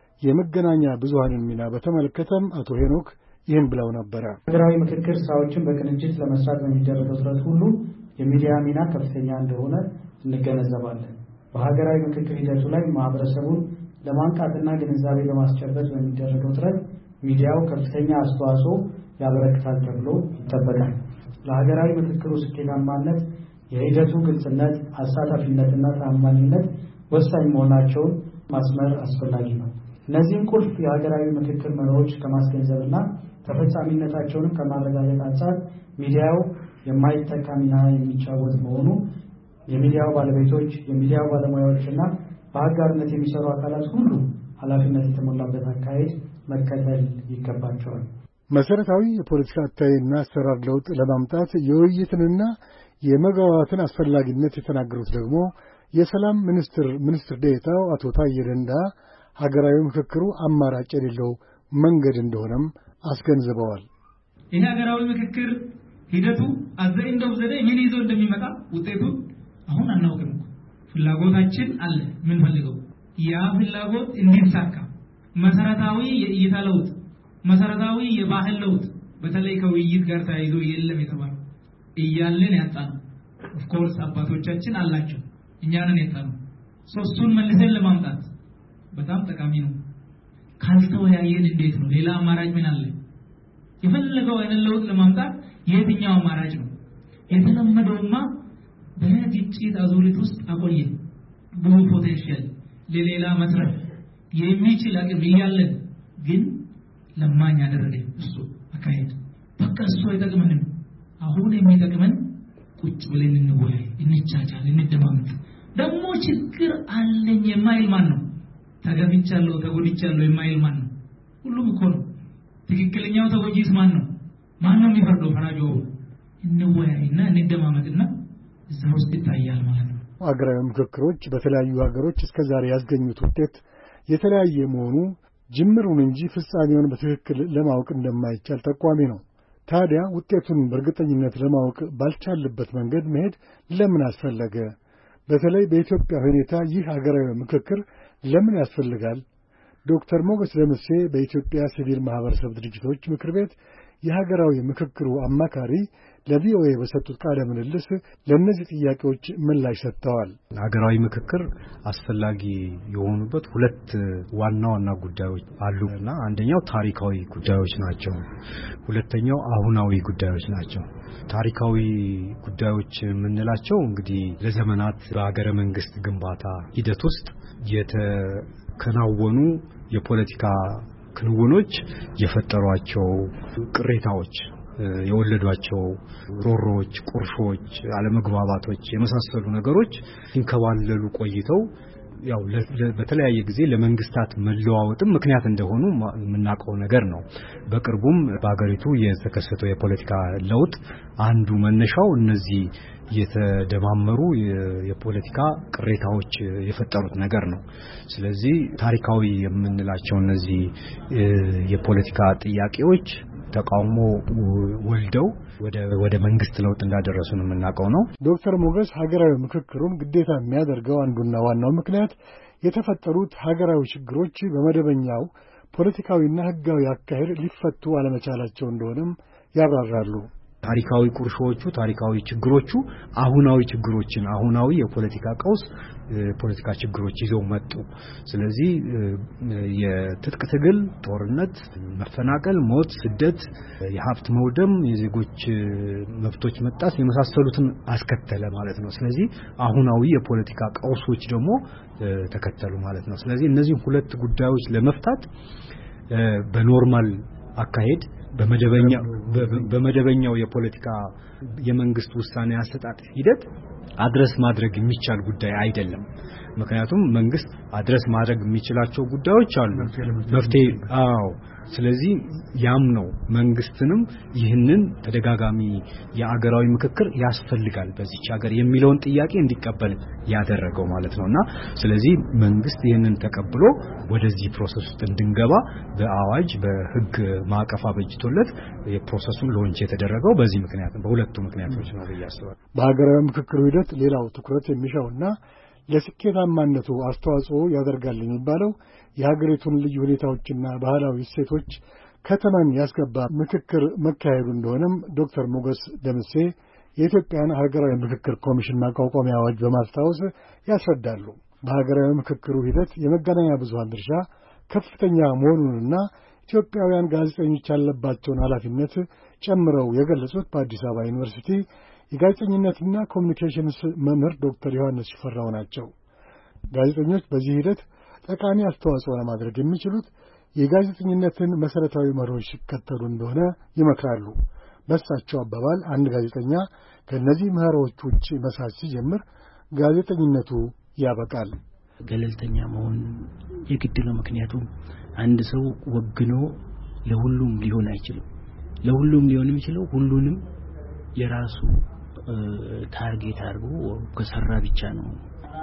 የመገናኛ ብዙሃንን ሚና በተመለከተም አቶ ሄኖክ ይህን ብለው ነበር። ሀገራዊ ምክክር ስራዎችን በቅንጅት ለመስራት በሚደረገው ጥረት ሁሉ የሚዲያ ሚና ከፍተኛ እንደሆነ እንገነዘባለን። በሀገራዊ ምክክር ሂደቱ ላይ ማህበረሰቡን ለማንቃትና ግንዛቤ ለማስጨበጥ በሚደረገው ጥረት ሚዲያው ከፍተኛ አስተዋጽኦ ያበረክታል ተብሎ ይጠበቃል። ለሀገራዊ ምክክሩ ስኬታማነት የሂደቱ ግልጽነት፣ አሳታፊነትና ታማኝነት ወሳኝ መሆናቸውን ማስመር አስፈላጊ ነው። እነዚህን ቁልፍ የሀገራዊ ምክክር መርሆች ከማስገንዘብና ተፈጻሚነታቸውን ከማረጋገጥ አንጻር ሚዲያው የማይተካ ሚና የሚጫወት መሆኑ የሚዲያው ባለቤቶች፣ የሚዲያው ባለሙያዎችና በአጋርነት የሚሰሩ አካላት ሁሉ ኃላፊነት የተሞላበት አካሄድ መከተል ይገባቸዋል። መሰረታዊ የፖለቲካ አተያይና አሰራር ለውጥ ለማምጣት የውይይትንና የመግባባትን አስፈላጊነት የተናገሩት ደግሞ የሰላም ሚኒስትር ዴኤታው አቶ ታዬ ደንደአ ሀገራዊ ምክክሩ አማራጭ የሌለው መንገድ እንደሆነም አስገንዝበዋል። ይሄ ሀገራዊ ምክክር ሂደቱ አዘይ እንደው ዘዴ ምን ይዞ እንደሚመጣ ውጤቱ አሁን አናውቅም። ፍላጎታችን አለ ምን ፈልገው ያ ፍላጎት እንዲሳካ መሰረታዊ የእይታ ለውጥ መሰረታዊ የባህል ለውጥ በተለይ ከውይይት ጋር ተያይዞ የለም የተባለው እያለን ያጣነው ኦፍ ኮርስ አባቶቻችን አላቸው እኛንን ያጣነው ሶስቱን መልሰን ለማምጣት በጣም ጠቃሚ ነው። ካልተወያየን እንዴት ነው ሌላ አማራጭ ምን አለ? የፈለገው አይነት ለውጥ ለማምጣት የትኛው አማራጭ ነው? የተለመደውማ በግጭት አዙሪት ውስጥ አቆየን። ብዙ ፖቴንሻል ለሌላ መስራት የሚችል አቅም እያለን ግን ለማኝ ያደረገን እሱ አካሄድ በቃ እሱ አይጠቅመንም። አሁን የሚጠቅመን ቁጭ ብለን እንወያይ፣ እንቻቻል፣ እንደማመጥ ደግሞ ችግር አለኝ የማይል ማን ነው? ተገፍቻለሁ ተጎድቻለሁ የማይል ማን ነው? ሁሉም እኮ ነው። ትክክለኛው ተጎጂስ ማን ነው? ማን ነው የሚፈርደው? ፈራጆ እንወያይና እንደማመጥና እዛ ውስጥ ይታያል ማለት ነው። አገራዊ ምክክሮች በተለያዩ ሀገሮች እስከዛሬ ያስገኙት ውጤት የተለያየ መሆኑ ጅምሩን እንጂ ፍጻሜውን በትክክል ለማወቅ እንደማይቻል ጠቋሚ ነው። ታዲያ ውጤቱን በእርግጠኝነት ለማወቅ ባልቻለበት መንገድ መሄድ ለምን አስፈለገ? በተለይ በኢትዮጵያ ሁኔታ ይህ ሀገራዊ ምክክር ለምን ያስፈልጋል? ዶክተር ሞገስ ደምሴ በኢትዮጵያ ሲቪል ማህበረሰብ ድርጅቶች ምክር ቤት የሀገራዊ ምክክሩ አማካሪ ለቪኦኤ በሰጡት ቃለ ምልልስ ለእነዚህ ጥያቄዎች ምላሽ ሰጥተዋል። ሀገራዊ ምክክር አስፈላጊ የሆኑበት ሁለት ዋና ዋና ጉዳዮች አሉና አንደኛው ታሪካዊ ጉዳዮች ናቸው፣ ሁለተኛው አሁናዊ ጉዳዮች ናቸው። ታሪካዊ ጉዳዮች የምንላቸው እንግዲህ ለዘመናት በሀገረ መንግስት ግንባታ ሂደት ውስጥ የተከናወኑ የፖለቲካ ክንውኖች የፈጠሯቸው ቅሬታዎች የወለዷቸው ሮሮዎች፣ ቁርሾች፣ አለመግባባቶች የመሳሰሉ ነገሮች ሲንከባለሉ ቆይተው ያው በተለያየ ጊዜ ለመንግስታት መለዋወጥም ምክንያት እንደሆኑ የምናውቀው ነገር ነው። በቅርቡም በአገሪቱ የተከሰተው የፖለቲካ ለውጥ አንዱ መነሻው እነዚህ የተደማመሩ የፖለቲካ ቅሬታዎች የፈጠሩት ነገር ነው። ስለዚህ ታሪካዊ የምንላቸው እነዚህ የፖለቲካ ጥያቄዎች ተቃውሞ ወልደው ወደ መንግስት ለውጥ እንዳደረሱ ነው የምናውቀው ነው። ዶክተር ሞገስ ሀገራዊ ምክክሩን ግዴታ የሚያደርገው አንዱና ዋናው ምክንያት የተፈጠሩት ሀገራዊ ችግሮች በመደበኛው ፖለቲካዊና ህጋዊ አካሄድ ሊፈቱ አለመቻላቸው እንደሆነም ያብራራሉ። ታሪካዊ ቁርሾቹ ታሪካዊ ችግሮቹ አሁናዊ ችግሮችን አሁናዊ የፖለቲካ ቀውስ ፖለቲካ ችግሮች ይዘው መጡ። ስለዚህ የትጥቅ ትግል፣ ጦርነት፣ መፈናቀል፣ ሞት፣ ስደት፣ የሀብት መውደም፣ የዜጎች መብቶች መጣስ የመሳሰሉትን አስከተለ ማለት ነው። ስለዚህ አሁናዊ የፖለቲካ ቀውሶች ደግሞ ተከተሉ ማለት ነው። ስለዚህ እነዚህ ሁለት ጉዳዮች ለመፍታት በኖርማል አካሄድ በመደበኛው የፖለቲካ የመንግስት ውሳኔ አሰጣጥ ሂደት አድረስ ማድረግ የሚቻል ጉዳይ አይደለም። ምክንያቱም መንግስት አድረስ ማድረግ የሚችላቸው ጉዳዮች አሉ መፍትሄ ስለዚህ ያም ነው መንግስትንም ይህንን ተደጋጋሚ የአገራዊ ምክክር ያስፈልጋል በዚህ ሀገር የሚለውን ጥያቄ እንዲቀበል ያደረገው ማለት ነውና ስለዚህ መንግስት ይህንን ተቀብሎ ወደዚህ ፕሮሰስ ውስጥ እንድንገባ በአዋጅ በህግ ማዕቀፍ አበጅቶለት የፕሮሰሱን ሎንች የተደረገው በዚህ ምክንያት በሁለቱ ምክንያቶች ነው ያስባል። በሀገራዊ ምክክሩ ሂደት ሌላው ትኩረት የሚሻውና ለስኬታማነቱ አስተዋጽኦ ያደርጋል የሚባለው የሀገሪቱን ልዩ ሁኔታዎችና ባህላዊ እሴቶች ከተማን ያስገባ ምክክር መካሄዱ እንደሆነም ዶክተር ሞገስ ደምሴ የኢትዮጵያን ሀገራዊ ምክክር ኮሚሽን ማቋቋሚያ አዋጅ በማስታወስ ያስረዳሉ። በሀገራዊ ምክክሩ ሂደት የመገናኛ ብዙሃን ድርሻ ከፍተኛ መሆኑንና ኢትዮጵያውያን ጋዜጠኞች ያለባቸውን ኃላፊነት ጨምረው የገለጹት በአዲስ አበባ ዩኒቨርሲቲ የጋዜጠኝነትና ኮሚኒኬሽንስ መምህር ዶክተር ዮሐንስ ሽፈራው ናቸው። ጋዜጠኞች በዚህ ሂደት ጠቃሚ አስተዋጽኦ ለማድረግ የሚችሉት የጋዜጠኝነትን መሰረታዊ መርሆች ሲከተሉ እንደሆነ ይመክራሉ። በእሳቸው አባባል አንድ ጋዜጠኛ ከእነዚህ መርሆች ውጭ መስራት ሲጀምር ጋዜጠኝነቱ ያበቃል። ገለልተኛ መሆን የግድ ነው። ምክንያቱም አንድ ሰው ወግኖ ለሁሉም ሊሆን አይችልም። ለሁሉም ሊሆን የሚችለው ሁሉንም የራሱ ታርጌት አድርጎ ከሰራ ብቻ ነው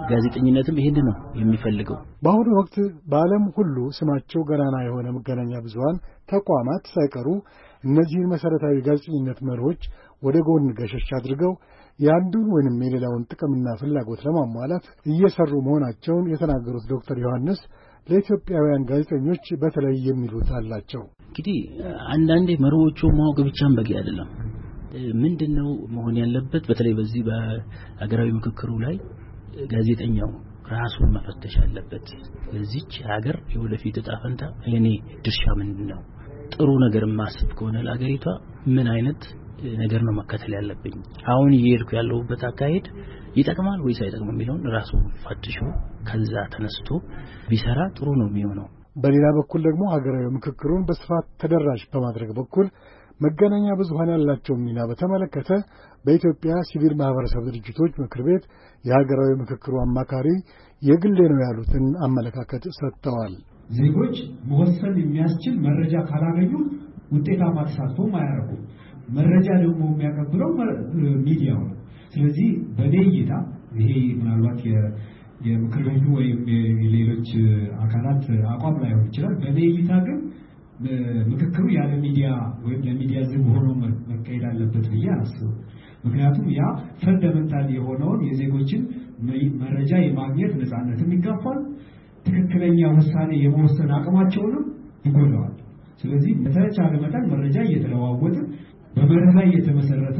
ጋዜጠኝነትም ይሄን ነው የሚፈልገው። በአሁኑ ወቅት በዓለም ሁሉ ስማቸው ገናና የሆነ መገናኛ ብዙሃን ተቋማት ሳይቀሩ እነዚህን መሰረታዊ ጋዜጠኝነት መርሆች ወደ ጎን ገሸሽ አድርገው የአንዱን ወይንም የሌላውን ጥቅምና ፍላጎት ለማሟላት እየሰሩ መሆናቸውን የተናገሩት ዶክተር ዮሐንስ ለኢትዮጵያውያን ጋዜጠኞች በተለይ የሚሉት አላቸው። እንግዲህ አንዳንዴ መርሆቹ ማወቅ ብቻም በቂ አይደለም። ምንድነው መሆን ያለበት? በተለይ በዚህ በሀገራዊ ምክክሩ ላይ ጋዜጠኛው ራሱን መፈተሽ አለበት። ለዚች ሀገር የወደፊት ዕጣ ፈንታ የኔ ድርሻ ምንድነው? ጥሩ ነገር ማስብ ከሆነ ለሀገሪቷ ምን አይነት ነገር ነው መከተል ያለብኝ? አሁን እየሄድኩ ያለሁበት አካሄድ ይጠቅማል ወይስ አይጠቅምም የሚለውን ራሱን ፈትሾ ከዛ ተነስቶ ቢሰራ ጥሩ ነው የሚሆነው። በሌላ በኩል ደግሞ ሀገራዊ ምክክሩን በስፋት ተደራሽ በማድረግ በኩል መገናኛ ብዙሃን ያላቸው ሚና በተመለከተ በኢትዮጵያ ሲቪል ማህበረሰብ ድርጅቶች ምክር ቤት የሀገራዊ ምክክሩ አማካሪ የግሌ ነው ያሉትን አመለካከት ሰጥተዋል። ዜጎች መወሰን የሚያስችል መረጃ ካላገኙ ውጤታማ ተሳትፎ አያደርጉም። መረጃ ደግሞ የሚያቀብለው ሚዲያው ነው። ስለዚህ በኔ እይታ ይሄ ምናልባት የምክር ቤቱ ወይም ሌሎች አካላት አቋም ላይሆን ይችላል። በኔ እይታ ግን ምክክሩ ያለ ሚዲያ ወይም ለሚዲያ ዝግ ሆኖ መካሄድ አለበት ብዬ አስባለሁ። ምክንያቱም ያ ፈንዳሜንታል የሆነውን የዜጎችን መረጃ የማግኘት ነፃነትን ይጋፋል፣ ትክክለኛ ውሳኔ የመወሰን አቅማቸውንም ይጎዳዋል። ስለዚህ በተቻለ መጠን መረጃ እየተለዋወጠ በመረጃ ላይ የተመሰረተ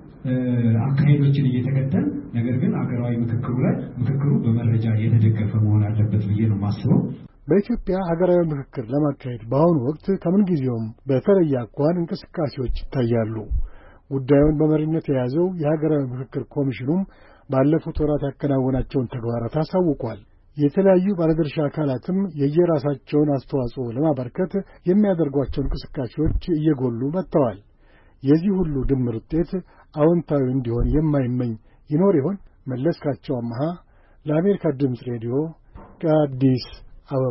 አካሄዶችን እየተከተል ነገር ግን አገራዊ ምክክሩ በመረጃ የተደገፈ መሆን አለበት ብዬ ነው የማስበው። በኢትዮጵያ ሀገራዊ ምክክር ለማካሄድ በአሁኑ ወቅት ከምን ጊዜውም በተለየ አኳኋን እንቅስቃሴዎች ይታያሉ። ጉዳዩን በመሪነት የያዘው የሀገራዊ ምክክር ኮሚሽኑም ባለፉት ወራት ያከናወናቸውን ተግባራት አሳውቋል። የተለያዩ ባለድርሻ አካላትም የየራሳቸውን አስተዋጽኦ ለማበርከት የሚያደርጓቸው እንቅስቃሴዎች እየጎሉ መጥተዋል። የዚህ ሁሉ ድምር ውጤት አዎንታዊ እንዲሆን የማይመኝ ይኖር ይሆን? መለስካቸው አማሃ ለአሜሪካ ድምፅ ሬዲዮ ከአዲስ አበባ።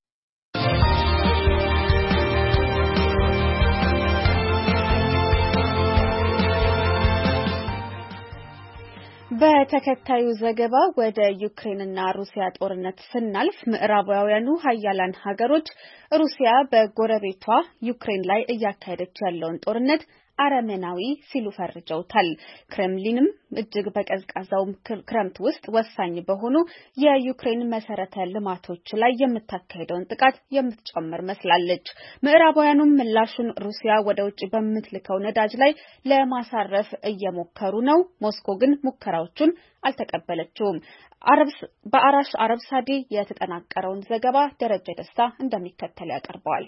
በተከታዩ ዘገባ ወደ ዩክሬንና ሩሲያ ጦርነት ስናልፍ ምዕራባውያኑ ሀያላን ሀገሮች ሩሲያ በጎረቤቷ ዩክሬን ላይ እያካሄደች ያለውን ጦርነት አረመናዊ ሲሉ ፈርጀውታል። ክሬምሊንም እጅግ በቀዝቃዛው ክረምት ውስጥ ወሳኝ በሆኑ የዩክሬን መሰረተ ልማቶች ላይ የምታካሄደውን ጥቃት የምትጨምር መስላለች። ምዕራባውያኑም ምላሹን ሩሲያ ወደ ውጭ በምትልከው ነዳጅ ላይ ለማሳረፍ እየሞከሩ ነው። ሞስኮ ግን ሙከራዎቹን አልተቀበለችውም። በአራሽ አረብ ሳዲ የተጠናቀረውን ዘገባ ደረጃ ደስታ እንደሚከተል ያቀርበዋል።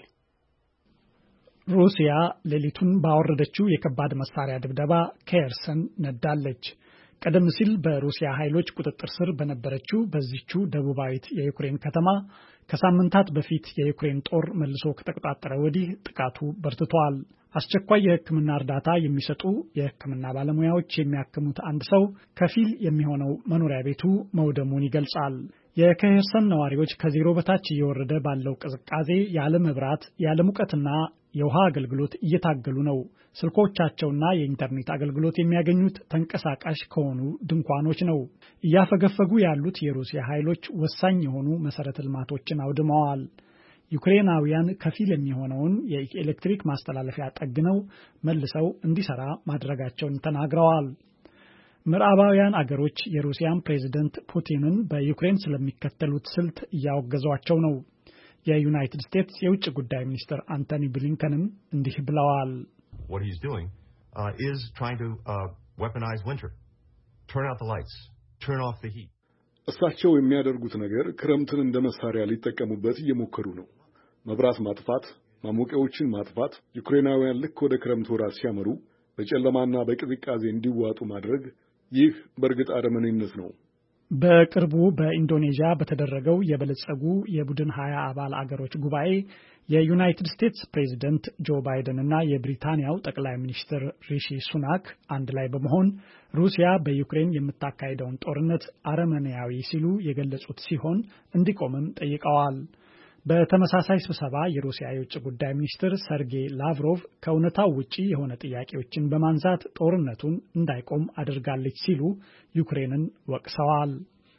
ሩሲያ ሌሊቱን ባወረደችው የከባድ መሳሪያ ድብደባ ኬርሰን ነዳለች። ቀደም ሲል በሩሲያ ኃይሎች ቁጥጥር ስር በነበረችው በዚቹ ደቡባዊት የዩክሬን ከተማ ከሳምንታት በፊት የዩክሬን ጦር መልሶ ከተቆጣጠረ ወዲህ ጥቃቱ በርትቷል። አስቸኳይ የሕክምና እርዳታ የሚሰጡ የሕክምና ባለሙያዎች የሚያክሙት አንድ ሰው ከፊል የሚሆነው መኖሪያ ቤቱ መውደሙን ይገልጻል። የኬርሰን ነዋሪዎች ከዜሮ በታች እየወረደ ባለው ቅዝቃዜ ያለ መብራት፣ ያለ ሙቀትና የውሃ አገልግሎት እየታገሉ ነው። ስልኮቻቸውና የኢንተርኔት አገልግሎት የሚያገኙት ተንቀሳቃሽ ከሆኑ ድንኳኖች ነው። እያፈገፈጉ ያሉት የሩሲያ ኃይሎች ወሳኝ የሆኑ መሰረተ ልማቶችን አውድመዋል። ዩክሬናውያን ከፊል የሚሆነውን የኤሌክትሪክ ማስተላለፊያ ጠግነው መልሰው እንዲሰራ ማድረጋቸውን ተናግረዋል። ምዕራባውያን አገሮች የሩሲያን ፕሬዝደንት ፑቲንን በዩክሬን ስለሚከተሉት ስልት እያወገዟቸው ነው። የዩናይትድ ስቴትስ የውጭ ጉዳይ ሚኒስትር አንቶኒ ብሊንከንም እንዲህ ብለዋል። What he's doing is trying to weaponize winter. Turn out the lights. Turn off the heat. እሳቸው የሚያደርጉት ነገር ክረምትን እንደ መሳሪያ ሊጠቀሙበት እየሞከሩ ነው። መብራት ማጥፋት፣ ማሞቂያዎችን ማጥፋት፣ ዩክሬናውያን ልክ ወደ ክረምት ወራት ሲያመሩ በጨለማና በቅዝቃዜ እንዲዋጡ ማድረግ፣ ይህ በእርግጥ አረመኔነት ነው። በቅርቡ በኢንዶኔዥያ በተደረገው የበለጸጉ የቡድን 20 አባል አገሮች ጉባኤ የዩናይትድ ስቴትስ ፕሬዝደንት ጆ ባይደን እና የብሪታንያው ጠቅላይ ሚኒስትር ሪሺ ሱናክ አንድ ላይ በመሆን ሩሲያ በዩክሬን የምታካሄደውን ጦርነት አረመኔያዊ ሲሉ የገለጹት ሲሆን እንዲቆምም ጠይቀዋል። በተመሳሳይ ስብሰባ የሩሲያ የውጭ ጉዳይ ሚኒስትር ሰርጌይ ላቭሮቭ ከእውነታው ውጪ የሆነ ጥያቄዎችን በማንሳት ጦርነቱን እንዳይቆም አድርጋለች ሲሉ ዩክሬንን ወቅሰዋል።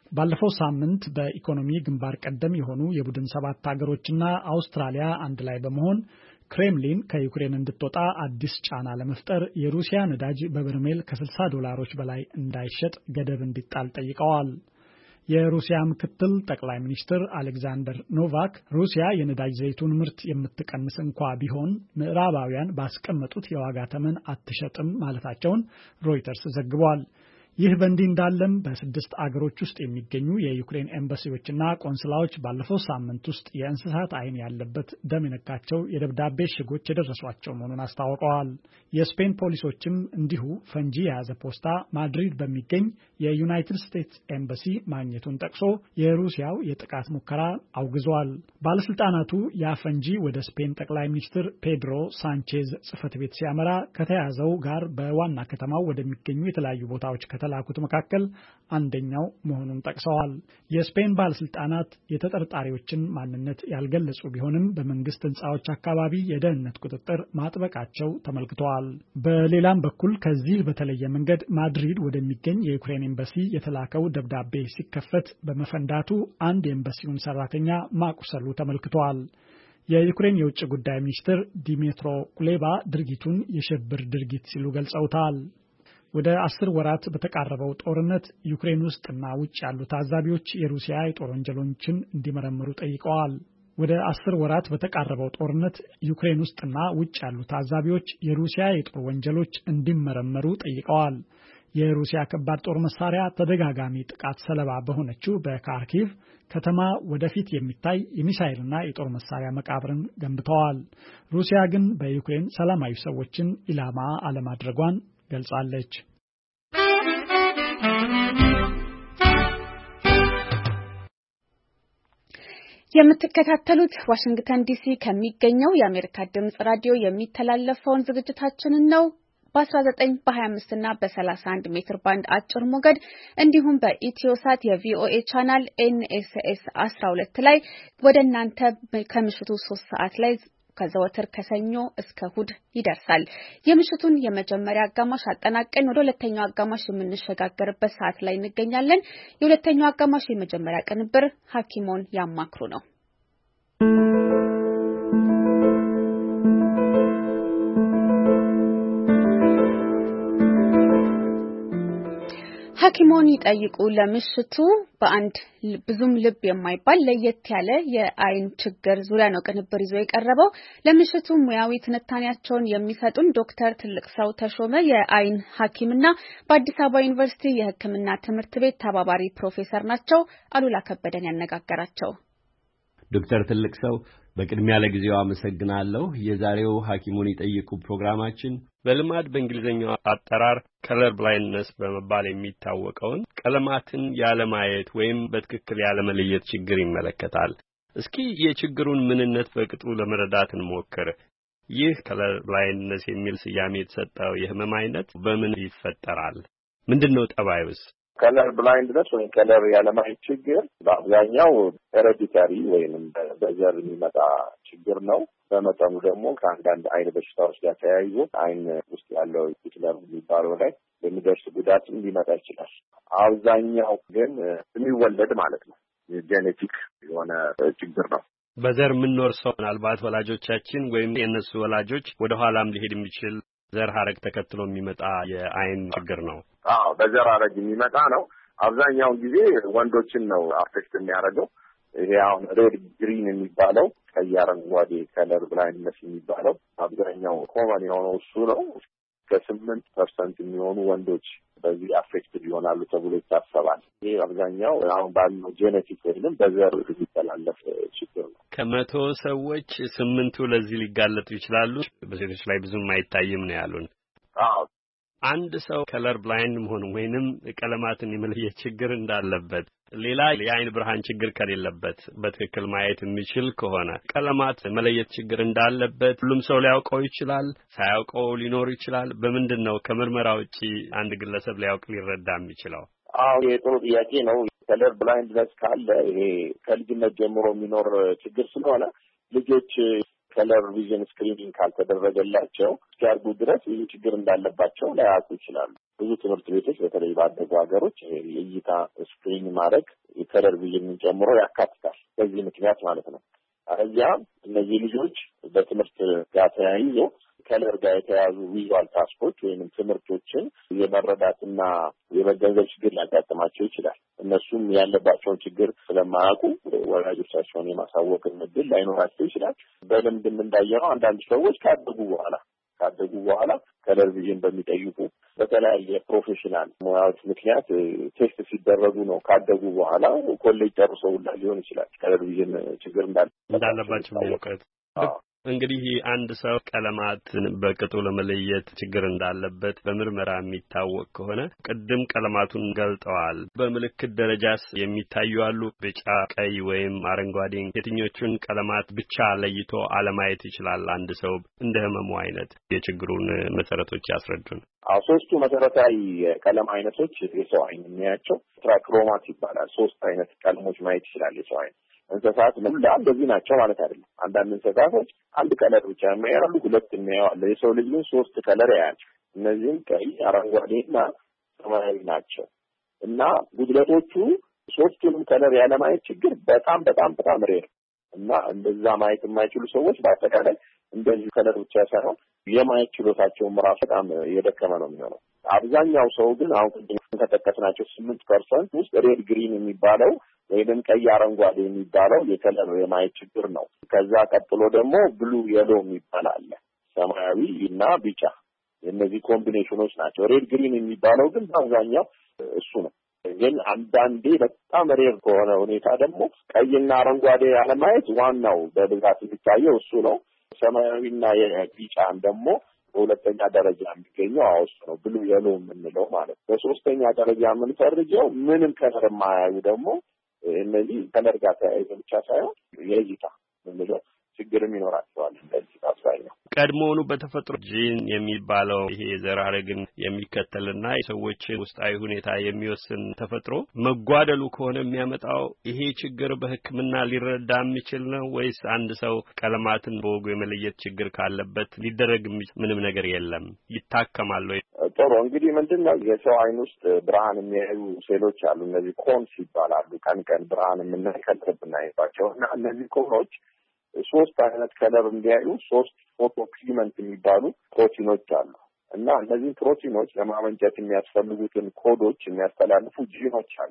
ባለፈው ሳምንት በኢኮኖሚ ግንባር ቀደም የሆኑ የቡድን 7 ሀገሮችና አውስትራሊያ አንድ ላይ በመሆን ክሬምሊን ከዩክሬን እንድትወጣ አዲስ ጫና ለመፍጠር የሩሲያ ነዳጅ በበርሜል ከ$60 በላይ እንዳይሸጥ ገደብ እንዲጣል ጠይቀዋል። የሩሲያ ምክትል ጠቅላይ ሚኒስትር አሌክሳንደር ኖቫክ ሩሲያ የነዳጅ ዘይቱን ምርት የምትቀንስ እንኳ ቢሆን ምዕራባውያን ባስቀመጡት የዋጋ ተመን አትሸጥም ማለታቸውን ሮይተርስ ዘግቧል። ይህ በእንዲህ እንዳለም በ6 አገሮች ውስጥ የሚገኙ የዩክሬን ኤምባሲዎችና ቆንስላዎች ባለፈው ሳምንት ውስጥ የእንስሳት ዓይን ያለበት ደም የነካቸው የደብዳቤ እሽጎች የደረሷቸው መሆኑን አስታውቀዋል። የስፔን ፖሊሶችም እንዲሁ ፈንጂ የያዘ ፖስታ ማድሪድ በሚገኝ የዩናይትድ ስቴትስ ኤምባሲ ማግኘቱን ጠቅሶ የሩሲያው የጥቃት ሙከራ አውግዟል። ባለስልጣናቱ ያ ፈንጂ ወደ ስፔን ጠቅላይ ሚኒስትር ፔድሮ ሳንቼዝ ጽሕፈት ቤት ሲያመራ ከተያዘው ጋር በዋና ከተማው ወደሚገኙ የተለያዩ ቦታዎች ከተላኩት መካከል አንደኛው መሆኑን ጠቅሰዋል። የስፔን ባለስልጣናት የተጠርጣሪዎችን ማንነት ያልገለጹ ቢሆንም በመንግስት ህንጻዎች አካባቢ የደህንነት ቁጥጥር ማጥበቃቸው ተመልክተዋል። በሌላም በኩል ከዚህ በተለየ መንገድ ማድሪድ ወደሚገኝ የዩክሬን ኤምባሲ የተላከው ደብዳቤ ሲከፈት በመፈንዳቱ አንድ የኤምባሲውን ሰራተኛ ማቁሰሉ ተመልክተዋል። የዩክሬን የውጭ ጉዳይ ሚኒስትር ዲሚትሮ ኩሌባ ድርጊቱን የሽብር ድርጊት ሲሉ ገልጸውታል። ወደ 10 ወራት በተቃረበው ጦርነት ዩክሬን ውስጥና ውጭ ያሉ ታዛቢዎች የሩሲያ የጦር ወንጀሎችን እንዲመረምሩ ጠይቀዋል። ወደ 10 ወራት በተቃረበው ጦርነት ዩክሬን ውስጥና ውጭ ያሉ ታዛቢዎች የሩሲያ የጦር ወንጀሎች እንዲመረመሩ ጠይቀዋል። የሩሲያ ከባድ ጦር መሳሪያ ተደጋጋሚ ጥቃት ሰለባ በሆነችው በካርኪቭ ከተማ ወደፊት የሚታይ የሚሳኤልና የጦር መሳሪያ መቃብርን ገንብተዋል። ሩሲያ ግን በዩክሬን ሰላማዊ ሰዎችን ኢላማ አለማድረጓን ገልጻለች። የምትከታተሉት ዋሽንግተን ዲሲ ከሚገኘው የአሜሪካ ድምጽ ራዲዮ የሚተላለፈውን ዝግጅታችንን ነው። በ19 በ25 እና በ31 ሜትር ባንድ አጭር ሞገድ እንዲሁም በኢትዮሳት የቪኦኤ ቻናል NSS 12 ላይ ወደ እናንተ ከምሽቱ 3 ሰዓት ላይ ከዘወትር ከሰኞ እስከ እሁድ ይደርሳል። የምሽቱን የመጀመሪያ አጋማሽ አጠናቀን ወደ ሁለተኛው አጋማሽ የምንሸጋገርበት ሰዓት ላይ እንገኛለን። የሁለተኛው አጋማሽ የመጀመሪያ ቅንብር ሐኪሞን ያማክሩ ነው። ሐኪሞን ይጠይቁ ለምሽቱ በአንድ ብዙም ልብ የማይባል ለየት ያለ የአይን ችግር ዙሪያ ነው ቅንብር ይዞ የቀረበው። ለምሽቱ ሙያዊ ትንታኔያቸውን የሚሰጡን ዶክተር ትልቅሰው ተሾመ የአይን ሐኪምና በአዲስ አበባ ዩኒቨርሲቲ የሕክምና ትምህርት ቤት ተባባሪ ፕሮፌሰር ናቸው። አሉላ ከበደን ያነጋገራቸው። ዶክተር ትልቅሰው በቅድሚያ ለጊዜው አመሰግናለሁ። የዛሬው ሐኪሙን ይጠይቁ ፕሮግራማችን በልማድ በእንግሊዝኛው አጠራር ከለር ብላይንድነስ በመባል የሚታወቀውን ቀለማትን ያለማየት ወይም በትክክል ያለመለየት ችግር ይመለከታል። እስኪ የችግሩን ምንነት በቅጡ ለመረዳት እንሞክር። ይህ ከለር ብላይንድነስ የሚል ስያሜ የተሰጠው የህመም አይነት በምን ይፈጠራል? ምንድነው ጠባዩስ? ከለር ብላይንድነስ ወይም ከለር ያለማየት ችግር በአብዛኛው ሄሬዲታሪ ወይም በዘር የሚመጣ ችግር ነው። በመጠኑ ደግሞ ከአንዳንድ አይን በሽታዎች ጋር ተያይዞ አይን ውስጥ ያለው ሂትለር የሚባለው ላይ የሚደርስ ጉዳትም ሊመጣ ይችላል። አብዛኛው ግን የሚወለድ ማለት ነው። የጄኔቲክ የሆነ ችግር ነው። በዘር የምንወርሰው ምናልባት ወላጆቻችን ወይም የእነሱ ወላጆች ወደ ኋላም ሊሄድ የሚችል ዘር ሐረግ ተከትሎ የሚመጣ የአይን ችግር ነው። አዎ፣ በዘር ሐረግ የሚመጣ ነው። አብዛኛውን ጊዜ ወንዶችን ነው አፌክት የሚያደርገው። ይሄ አሁን ሬድ ግሪን የሚባለው ቀይ አረንጓዴ ከለር ብላይንድነስ የሚባለው አብዛኛው ኮመን የሆነው እሱ ነው። ከ8% የሚሆኑ ወንዶች በዚህ አፌክትድ ይሆናሉ ተብሎ ይታሰባል። ይሄ አብዛኛው አሁን ባለው ጄኔቲክ ወይንም በዘር የሚተላለፍ ችግር ነው። ከመቶ ሰዎች 8ቱ ለዚህ ሊጋለጡ ይችላሉ። በሴቶች ላይ ብዙም አይታይም ነው ያሉን። አዎ፣ አንድ ሰው ከለር ብላይንድ መሆን ወይንም ቀለማትን የመለየት ችግር እንዳለበት ሌላ የአይን ብርሃን ችግር ከሌለበት በትክክል ማየት የሚችል ከሆነ ቀለማት መለየት ችግር እንዳለበት ሁሉም ሰው ሊያውቀው ይችላል፣ ሳያውቀው ሊኖር ይችላል። በምንድነው ከምርመራ ውጪ አንድ ግለሰብ ሊያውቅ ሊረዳ የሚችለው? አዎ፣ የጥሩ ጥያቄ ነው። ከለር ብላይንድነስ ካለ ይሄ ከልጅነት ጀምሮ የሚኖር ችግር ስለሆነ ልጆች ከለር ቪዥን ስክሪኒንግ ካልተደረገላቸው እስኪያድጉ ድረስ ብዙ ችግር እንዳለባቸው ላያውቁ ይችላሉ። ብዙ ትምህርት ቤቶች በተለይ ባደጉ ሀገሮች የእይታ ስክሪን ማድረግ የከለር ቪዥንን ጨምሮ ያካትታል። በዚህ ምክንያት ማለት ነው። አያ እነዚህ ልጆች በትምህርት ጋር ተያይዞ ከለር ጋር የተያዙ ቪዥዋል ታስኮች ወይም ትምህርቶችን የመረዳትና የመገንዘብ ችግር ሊያጋጥማቸው ይችላል። እነሱም ያለባቸውን ችግር ስለማያውቁ ወላጆቻቸውን የማሳወቅ እድል ላይኖራቸው ይችላል። በልምድም እንዳየነው አንዳንድ ሰዎች ካደጉ በኋላ ከለር ቪዥን በሚጠይቁ በተለያየ ፕሮፌሽናል ሙያዎች ምክንያት ቴስት ሲደረጉ ነው ካደጉ በኋላ ኮሌጅ ጨርሰው ሊሆን ይችላል ከለር ቪዥን ችግር እንዳለባቸው የሚያውቁት። እንግዲህ አንድ ሰው ቀለማትን በቅጡ ለመለየት ችግር እንዳለበት በምርመራ የሚታወቅ ከሆነ ቅድም ቀለማቱን ገልጠዋል። በምልክት ደረጃስ የሚታዩ አሉ? ቢጫ፣ ቀይ ወይም አረንጓዴ የትኞቹን ቀለማት ብቻ ለይቶ አለማየት ይችላል አንድ ሰው? እንደ ህመሙ አይነት የችግሩን መሰረቶች ያስረዱን። ሶስቱ መሰረታዊ ቀለም አይነቶች የሰው አይን የሚያያቸው ትራክሮማት ይባላል። 3 አይነት ቀለሞች ማየት ይችላል የሰው አይን። እንስሳት እንደዚህ ናቸው ማለት አይደለም። አንዳንድ እንስሳቶች አንድ ከለር ብቻ የሚያያሉ፣ 2 የሚያያሉ። የሰው ልጅ ግን 3 ከለር ያያል። እነዚህም ቀይ፣ አረንጓዴና ሰማያዊ ናቸው እና ጉድለቶቹ 3ቱንም ከለር ያለማየት ችግር በጣም ሬር እና እንደዛ ማየት የማይችሉ ሰዎች በአጠቃላይ እንደዚህ ከለር ብቻ ሳይሆን የማየት ችሎታቸውም ራሱ በጣም የደከመ ነው የሚሆነው። አብዛኛው ሰው ግን አሁን ቅድም ከጠቀስናቸው 8% ውስጥ ሬድ ግሪን የሚባለው ወይም ቀይ አረንጓዴ የሚባለው የከለር የማየት ችግር ነው። ከዛ ቀጥሎ ደግሞ ብሉ የሎ የሚባል አለ፣ ሰማያዊ እና ቢጫ። እነዚህ ኮምቢኔሽኖች ናቸው። ሬድ ግሪን የሚባለው ግን በአብዛኛው እሱ ነው። ግን አንዳንዴ በጣም ሬር ከሆነ ሁኔታ ደግሞ ቀይና አረንጓዴ ያለማየት ዋናው በብዛት የሚታየው እሱ ነው። ሰማያዊና የቢጫን ደግሞ በሁለተኛ ደረጃ የሚገኘው እሱ ነው፣ ብሉ የሎ የምንለው ማለት። በሶስተኛ ደረጃ የምንፈርጀው ምንም ከለር የማያዩ ደግሞ እነዚህ ከለር ጋር ተያይዞ ብቻ ሳይሆን የእይታ የምንለው ችግርም ይኖራቸዋል። እንደዚህ አብዛኛው ቀድሞውኑ በተፈጥሮ ጂን የሚባለው ይሄ ዘር ሐረግን የሚከተልና የሰዎችን ውስጣዊ ሁኔታ የሚወስን ተፈጥሮ መጓደሉ ከሆነ የሚያመጣው ይሄ ችግር በሕክምና ሊረዳ የሚችል ነው ወይስ አንድ ሰው ቀለማትን በወጉ የመለየት ችግር ካለበት ሊደረግ ምንም ነገር የለም ይታከማል ወይ? ጥሩ እንግዲህ ምንድነው የሰው አይን ውስጥ ብርሃን የሚያዩ ሴሎች አሉ። እነዚህ ኮንስ ይባላሉ። ቀን ብርሃን የምናይባቸው እና እነዚህ ኮኖች 3 አይነት ከለር እንዲያዩ 3 ፎቶፒግመንት የሚባሉ ፕሮቲኖች አሉ እና እነዚህ ፕሮቲኖች ለማመንጨት የሚያስፈልጉትን ኮዶች የሚያስተላልፉ ጂኖች አሉ።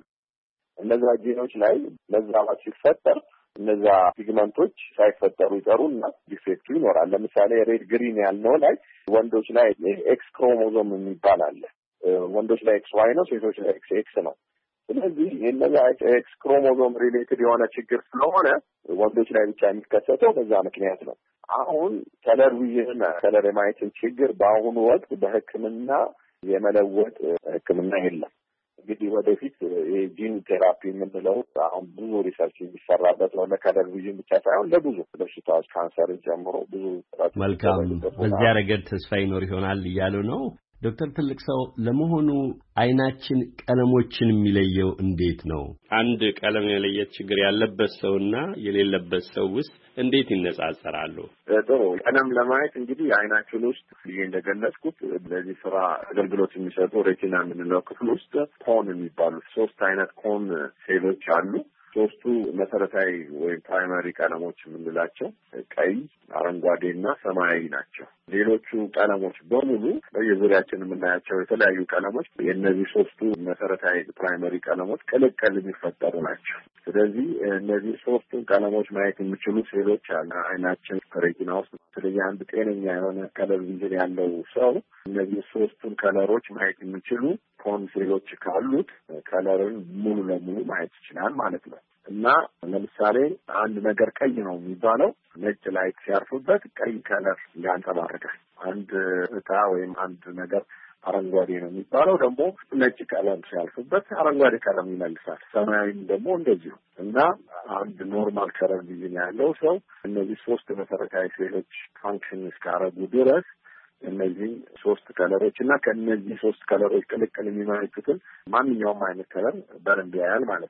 እነዛ ጂኖች ላይ መዛባት ሲፈጠር እነዛ ፒግመንቶች ሳይፈጠሩ ይቀሩና ዲፌክቱ ይኖራል። ለምሳሌ ሬድ ግሪን ያልነው ላይ ወንዶች ላይ ኤክስ ክሮሞዞም የሚባል አለ። ወንዶች ላይ ኤክስ ዋይ ነው፣ ሴቶች ላይ ኤክስ ኤክስ ነው። ስለዚህ የነዛ ኤክስ ክሮሞዞም ሪሌትድ የሆነ ችግር ስለሆነ ወንዶች ላይ ብቻ የሚከሰተው በዛ ምክንያት ነው። አሁን ከለር ቪዥን ከለር የማየትን ችግር በአሁኑ ወቅት በሕክምና የመለወጥ ሕክምና የለም። እንግዲህ ወደፊት የጂን ቴራፒ የምንለው አሁን ብዙ ሪሰርች የሚሰራበት ነው። ለከለር ቪዥን ብቻ ሳይሆን ለብዙ በሽታዎች ካንሰርን ጨምሮ ብዙ። መልካም፣ በዚያ ረገድ ተስፋ ይኖር ይሆናል እያሉ ነው ዶክተር ትልቅ ሰው። ለመሆኑ አይናችን ቀለሞችን የሚለየው እንዴት ነው? አንድ ቀለም የለየት ችግር ያለበት ሰውና የሌለበት ሰው ውስጥ እንዴት ይነጻጸራሉ? ጥሩ ቀለም ለማየት እንግዲህ አይናችን ውስጥ እንደገለጽኩት ለዚህ ስራ አገልግሎት የሚሰጡ ሬቲና የምንለው ክፍል ውስጥ ኮን የሚባሉ 3 አይነት ኮን ሴሎች አሉ። 3ቱ መሰረታዊ ወይም ፕራይመሪ ቀለሞች የምንላቸው ቀይ፣ አረንጓዴና ሰማያዊ ናቸው። ሌሎቹ ቀለሞች በሙሉ በየዙሪያችን የምናያቸው የተለያዩ ቀለሞች የእነዚህ 3ቱ መሰረታዊ ፕራይመሪ ቀለሞች ቅልቅል የሚፈጠሩ ናቸው። ስለዚህ እነዚህ 3ቱን ቀለሞች ማየት የሚችሉ ሴሎች አሉ አይናችን ሬቲና ውስጥ። ስለዚህ አንድ ጤነኛ የሆነ ከለር ቪዥን ያለው ሰው እነዚህ 3ቱን ከለሮች ማየት የሚችሉ ኮን ሴሎች ካሉት ከለርን ሙሉ ለሙሉ ማየት ይችላል ማለት ነው። እና ለምሳሌ አንድ ነገር ቀይ ነው የሚባለው ነጭ ላይት ሲያርፍበት ቀይ ከለር ያንጸባርቃል። አንድ እቃ ወይም አንድ ነገር አረንጓዴ ነው የሚባለው ደግሞ ነጭ ቀለም ሲያልፍበት አረንጓዴ ቀለም ይመልሳል። ሰማያዊም ደግሞ እንደዚሁ። እና አንድ ኖርማል ከለር ቪዥን ያለው ሰው እነዚህ 3 መሰረታዊ ሴሎች ፋንክሽን እስካረጉ ድረስ እነዚህ 3 ከለሮች እና ከነዚህ 3 ከለሮች ቅልቅል የሚመለከቱትን ማንኛውም አይነት ከለር በደንብ ያያል ማለት ነው።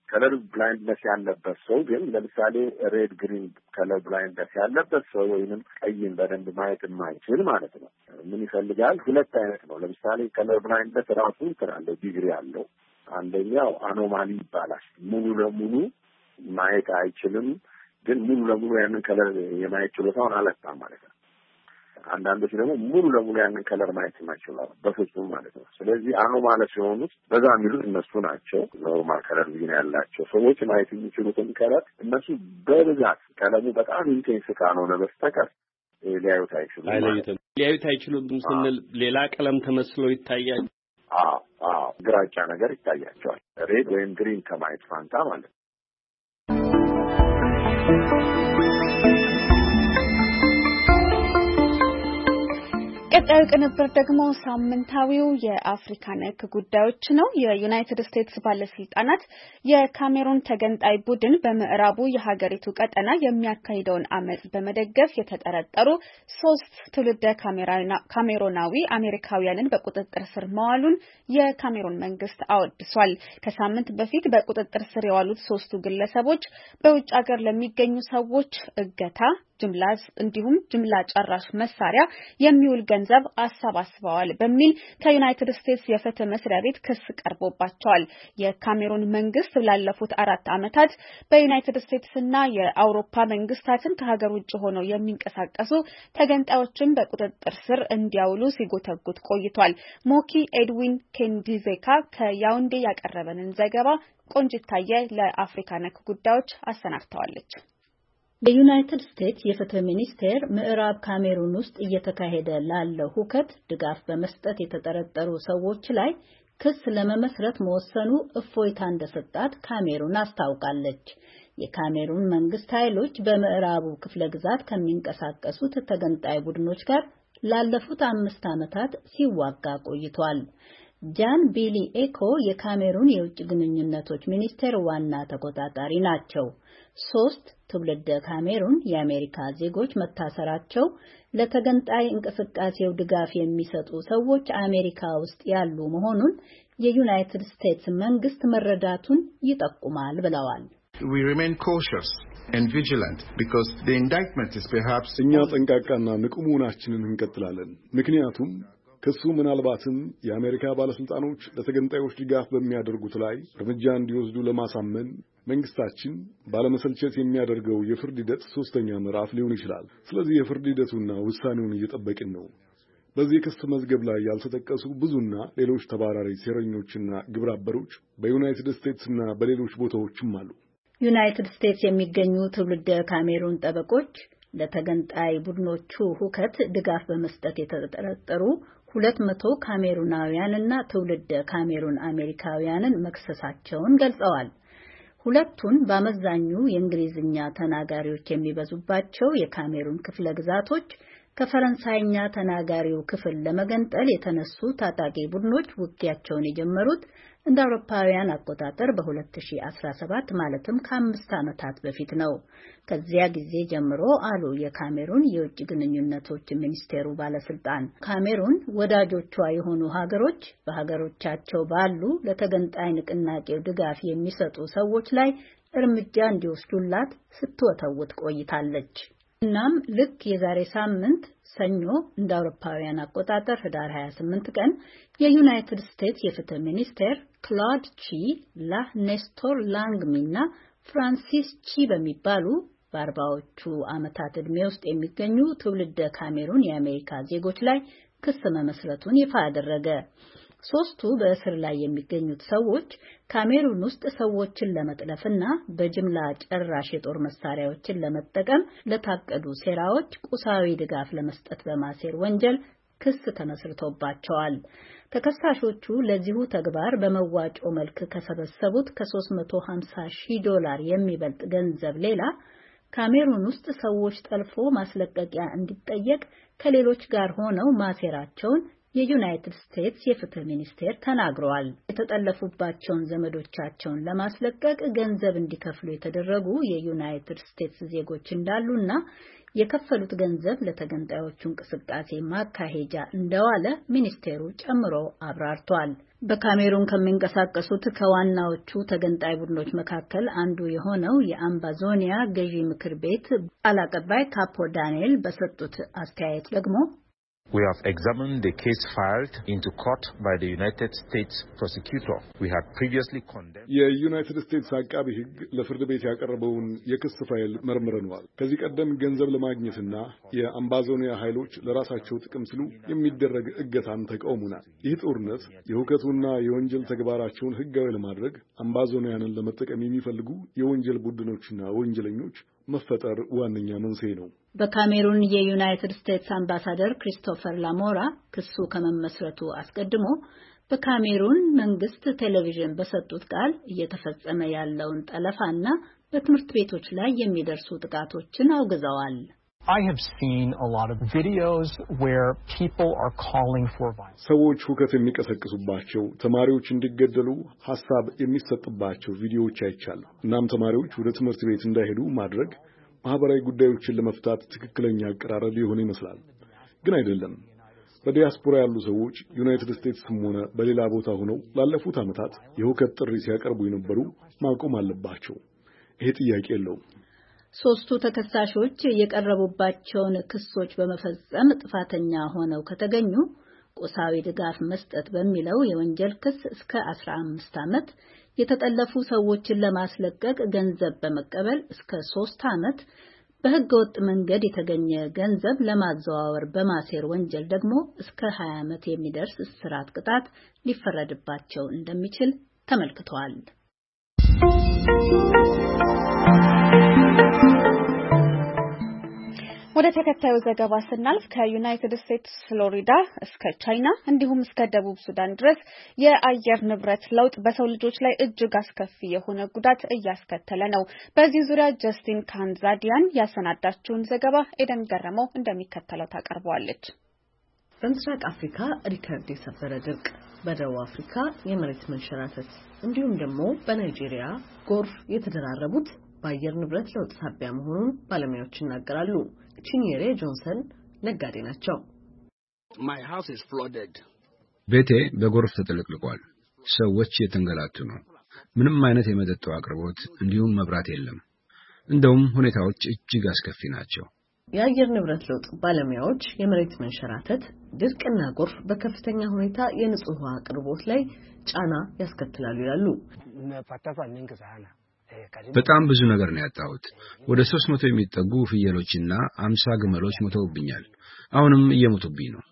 ከለር ብላይንድነስ ያለበት ሰው ግን ለምሳሌ ሬድ ግሪን ከለር ብላይንድነስ ያለበት ሰው ወይንም ቀይን በደንብ ማየት የማይችል ማለት ነው ምን ይፈልጋል? ሁለት አይነት ነው። ለምሳሌ ከለር ብላይንድነስ ራሱ አለው ዲግሪ አለው። አንደኛው አኖማሊ ይባላል። ሙሉ ለሙሉ ማየት አይችልም፣ ግን ሙሉ ለሙሉ ያንን ከለር የማየት ችሎታውን አለጣም ማለት ነው። አንዳንዶች ደግሞ ሙሉ ለሙሉ ያንን ከለር ማየት የማይችሉ በፍጹም ማለት ነው። ስለዚህ አኖማለስ የሆኑት በዛ የሚሉት እነሱ ናቸው። ኖርማል ከለር ቪዥን ያላቸው ሰዎች ማየት የሚችሉትን ከለር እነሱ በብዛት ቀለሙ በጣም ኢንቴንስ ካልሆነ በስተቀር ሊያዩት አይችሉም። ሊያዩት አይችሉም ስንል ሌላ ቀለም ተመስሎ ይታያል። ግራጫ ነገር ይታያቸዋል። ሬድ ወይም ግሪን ከማየት ፋንታ ማለት ነው። ቀጣዩ ቅንብር ደግሞ ሳምንታዊው የአፍሪካ ነክ ጉዳዮች ነው። የዩናይትድ ስቴትስ ባለስልጣናት የካሜሩን ተገንጣይ ቡድን በምዕራቡ የሀገሪቱ ቀጠና የሚያካሂደውን አመጽ በመደገፍ የተጠረጠሩ 3 ትውልደ ካሜሩናዊ አሜሪካውያንን በቁጥጥር ስር መዋሉን የካሜሩን መንግስት አወድሷል። ከሳምንት በፊት በቁጥጥር ስር የዋሉት 3ቱ ግለሰቦች በውጭ ሀገር ለሚገኙ ሰዎች እገታ እንዲሁም ጅምላ ጨራሽ መሳሪያ የሚውል ገንዘብ አሰባስበዋል በሚል ከዩናይትድ ስቴትስ የፍትህ መስሪያ ቤት ክስ ቀርቦባቸዋል። የካሜሩን መንግስት ላለፉት 4 ዓመታት በዩናይትድ ስቴትስና የአውሮፓ መንግስታትን ከሀገር ውጭ ሆነው የሚንቀሳቀሱ ተገንጣዮችን በቁጥጥር ስር እንዲያውሉ ሲጎተጉት ቆይቷል። ሞኪ ኤድዊን ኬንዲዜካ ከያውንዴ ያቀረበንን ዘገባ ቆንጅታየ ለአፍሪካ ነክ ጉዳዮች አሰናድተዋለች። የዩናይትድ ስቴትስ የፍትህ ሚኒስቴር ምዕራብ ካሜሩን ውስጥ እየተካሄደ ላለው ሁከት ድጋፍ በመስጠት የተጠረጠሩ ሰዎች ላይ ክስ ለመመስረት መወሰኑ እፎይታ እንደሰጣት ካሜሩን አስታውቃለች። የካሜሩን መንግስት ኃይሎች በምዕራቡ ክፍለ ግዛት ከሚንቀሳቀሱት ተገንጣይ ቡድኖች ጋር ላለፉት 5 ዓመታት ሲዋጋ ቆይቷል። ጃን ቢሊ ኤኮ የካሜሩን የውጭ ግንኙነቶች ሚኒስቴር ዋና ተቆጣጣሪ ናቸው። 3 ትውልደ ካሜሩን የአሜሪካ ዜጎች መታሰራቸው ለተገንጣይ እንቅስቃሴው ድጋፍ የሚሰጡ ሰዎች አሜሪካ ውስጥ ያሉ መሆኑን የዩናይትድ ስቴትስ መንግስት መረዳቱን ይጠቁማል ብለዋል። We remain cautious and vigilant because the indictment is perhaps እኛ ጠንቃቃና ንቁ መሆናችንን እንቀጥላለን። ምክንያቱም ክሱ ምናልባትም የአሜሪካ ባለስልጣኖች ለተገንጣዮች ድጋፍ በሚያደርጉት ላይ እርምጃ እንዲወስዱ ለማሳመን መንግስታችን ባለመሰልቸት የሚያደርገው የፍርድ ሂደት 3ኛ ምዕራፍ ሊሆን ይችላል። ስለዚህ የፍርድ ሂደቱና ውሳኔውን እየጠበቅን ነው። በዚህ ክስ መዝገብ ላይ ያልተጠቀሱ ብዙና ሌሎች ተባራሪ ሴረኞችና ግብረ አበሮች በዩናይትድ ስቴትስና በሌሎች ቦታዎችም አሉ። ዩናይትድ ስቴትስ የሚገኙ ትውልደ ካሜሩን ጠበቆች ለተገንጣይ ቡድኖቹ ሁከት ድጋፍ በመስጠት የተጠረጠሩ 200 ካሜሩናውያንና ትውልደ ካሜሩን አሜሪካውያንን መክሰሳቸውን ገልጸዋል። ሁለቱን በአመዛኙ የእንግሊዝኛ ተናጋሪዎች የሚበዙባቸው የካሜሩን ክፍለ ግዛቶች ከፈረንሳይኛ ተናጋሪው ክፍል ለመገንጠል የተነሱ ታጣቂ ቡድኖች ውጊያቸውን የጀመሩት እንደ አውሮፓውያን አቆጣጠር በ2017 ማለትም ከ5 ዓመታት በፊት ነው። ከዚያ ጊዜ ጀምሮ አሉ የካሜሩን የውጭ ግንኙነቶች ሚኒስቴሩ ባለስልጣን፣ ካሜሩን ወዳጆቿ የሆኑ ሀገሮች በሀገሮቻቸው ባሉ ለተገንጣይ ንቅናቄው ድጋፍ የሚሰጡ ሰዎች ላይ እርምጃ እንዲወስዱላት ስትወተውት ቆይታለች። እናም ልክ የዛሬ ሳምንት ሰኞ እንደ አውሮፓውያን አቆጣጠር ህዳር 28 ቀን የዩናይትድ ስቴትስ የፍትህ ሚኒስቴር ክላውድ ቺ፣ ኔስቶር ላንግሚና ፍራንሲስ ቺ በሚባሉ በ40ዎቹ ዓመታት ዕድሜ ውስጥ የሚገኙ ትውልደ ካሜሩን የአሜሪካ ዜጎች ላይ ክስ መመስረቱን ይፋ አደረገ። 3ቱ በእስር ላይ የሚገኙት ሰዎች ካሜሩን ውስጥ ሰዎችን ለመጥለፍና በጅምላ ጨራሽ የጦር መሳሪያዎችን ለመጠቀም ለታቀዱ ሴራዎች ቁሳዊ ድጋፍ ለመስጠት በማሴር ወንጀል ክስ ተመስርቶባቸዋል። ተከሳሾቹ ለዚሁ ተግባር በመዋጮ መልክ ከሰበሰቡት $350,000 የሚበልጥ ገንዘብ ሌላ ካሜሩን ውስጥ ሰዎች ጠልፎ ማስለቀቂያ እንዲጠየቅ ከሌሎች ጋር ሆነው ማሴራቸውን የዩናይትድ ስቴትስ የፍትህ ሚኒስቴር ተናግረዋል። የተጠለፉባቸውን ዘመዶቻቸውን ለማስለቀቅ ገንዘብ እንዲከፍሉ የተደረጉ የዩናይትድ ስቴትስ ዜጎች እንዳሉና የከፈሉት ገንዘብ ለተገንጣዮቹ እንቅስቃሴ ማካሄጃ እንደዋለ ሚኒስቴሩ ጨምሮ አብራርቷል። በካሜሩን ከሚንቀሳቀሱት ከዋናዎቹ ተገንጣይ ቡድኖች መካከል አንዱ የሆነው የአምባዞኒያ ገዢ ምክር ቤት ቃል አቀባይ ካፖ ዳንኤል በሰጡት አስተያየት ደግሞ We have examined the case filed into court by the United States prosecutor. We had previously condemned. የዩናይትድ ስቴትስ አቃቢ ሕግ ለፍርድ ቤት ያቀረበውን የክስ ፋይል መርምረናል። ከዚህ ቀደም ገንዘብ ለማግኘትና የአምባዞኒያ ኃይሎች ለራሳቸው ጥቅም ሲሉ የሚደረግ እገታን ተቃውመናል። ይህ ጦርነት የሁከቱና የወንጀል ተግባራቸውን ሕጋዊ ለማድረግ አምባዞኒያንን ለመጠቀም የሚፈልጉ የወንጀል ቡድኖችና ወንጀለኞች መፈጠር ዋነኛ መንስኤ ነው። በካሜሩን የዩናይትድ ስቴትስ አምባሳደር ክሪስቶፈር ላሞራ ክሱ ከመመስረቱ አስቀድሞ በካሜሩን መንግስት ቴሌቪዥን በሰጡት ቃል እየተፈጸመ ያለውን ጠለፋና በትምህርት ቤቶች ላይ የሚደርሱ ጥቃቶችን አውግዘዋል። I have seen a lot of videos where people are calling for violence. ሰዎች ሁከት የሚቀሰቅሱባቸው ተማሪዎች እንዲገደሉ ሐሳብ የሚሰጥባቸው ቪዲዮዎች አይቻለሁ። እናም ተማሪዎች ወደ ትምህርት ቤት እንዳይሄዱ ማድረግ ማህበራዊ ጉዳዮችን ለመፍታት ትክክለኛ አቀራረብ ሊሆን ይመስላል፣ ግን አይደለም። በዲያስፖራ ያሉ ሰዎች ዩናይትድ ስቴትስም ሆነ በሌላ ቦታ ሆነው ላለፉት ዓመታት የሁከት ጥሪ ሲያቀርቡ የነበሩ ማቆም አለባቸው። ይሄ ጥያቄ የለውም። ሶስቱ ተከሳሾች የቀረቡባቸውን ክሶች በመፈጸም ጥፋተኛ ሆነው ከተገኙ ቁሳዊ ድጋፍ መስጠት በሚለው የወንጀል ክስ እስከ 15 ዓመት፣ የተጠለፉ ሰዎችን ለማስለቀቅ ገንዘብ በመቀበል እስከ 3 ዓመት፣ በህገወጥ መንገድ የተገኘ ገንዘብ ለማዘዋወር በማሴር ወንጀል ደግሞ እስከ 20 ዓመት የሚደርስ እስራት ቅጣት ሊፈረድባቸው እንደሚችል ተመልክቷል። ወደ ተከታዩ ዘገባ ስናልፍ ከዩናይትድ ስቴትስ ፍሎሪዳ እስከ ቻይና እንዲሁም እስከ ደቡብ ሱዳን ድረስ የአየር ንብረት ለውጥ በሰው ልጆች ላይ እጅግ አስከፊ የሆነ ጉዳት እያስከተለ ነው። በዚህ ዙሪያ ጀስቲን ካንዛዲያን ያሰናዳችውን ዘገባ ኤደን ገረመው እንደሚከተለው ታቀርበዋለች። በምስራቅ አፍሪካ ሪከርድ የሰበረ ድርቅ፣ በደቡብ አፍሪካ የመሬት መንሸራተት እንዲሁም ደግሞ በናይጄሪያ ጎርፍ የተደራረቡት በአየር ንብረት ለውጥ ሳቢያ መሆኑን ባለሙያዎች ይናገራሉ። ቺኒየሬ ጆንሰን ነጋዴ ናቸው። ቤቴ በጎርፍ ተጥለቅልቋል። ሰዎች የተንገላቱ ነው። ምንም አይነት የመጠጥ አቅርቦት እንዲሁም መብራት የለም። እንደውም ሁኔታዎች እጅግ አስከፊ ናቸው። የአየር ንብረት ለውጥ ባለሙያዎች የመሬት መንሸራተት፣ ድርቅና ጎርፍ በከፍተኛ ሁኔታ የንጹህ ውሃ አቅርቦት ላይ ጫና ያስከትላሉ ይላሉ። በጣም ብዙ ነገር ነው ያጣሁት። ወደ 300 የሚጠጉ ፍየሎችና 50 ግመሎች ሞተውብኛል። አሁንም እየሞቱብኝ ነው።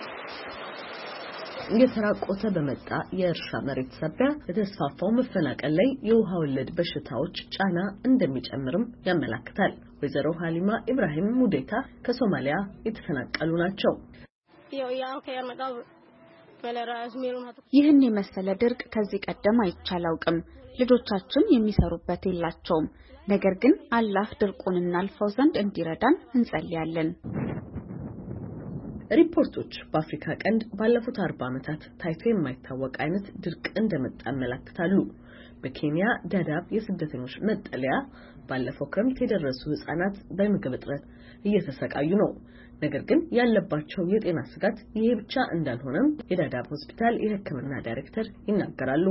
እየተራቆተ በመጣ የእርሻ መሬት ሳቢያ የተስፋፋው መፈናቀል ላይ የውሃ ወለድ በሽታዎች ጫና እንደሚጨምርም ያመለክታል። ወይዘሮ ሀሊማ ኢብራሂም ሙዴታ ከሶማሊያ የተፈናቀሉ ናቸው። ይህን የመሰለ ድርቅ ከዚህ ቀደም አይቻላውቅም። ልጆቻችን የሚሰሩበት የላቸውም። ነገር ግን አላህ ድርቁን እናልፈው ዘንድ እንዲረዳን እንጸልያለን። ሪፖርቶች በአፍሪካ ቀንድ ባለፉት 40 ዓመታት ታይቶ የማይታወቅ አይነት ድርቅ እንደመጣ ያመለክታሉ። በኬንያ ዳዳብ የስደተኞች መጠለያ ባለፈው ክረምት የደረሱ ህጻናት በምግብ እጥረት እየተሰቃዩ ነው። ነገር ግን ያለባቸው የጤና ስጋት ይሄ ብቻ እንዳልሆነም የዳዳብ ሆስፒታል የሕክምና ዳይሬክተር ይናገራሉ።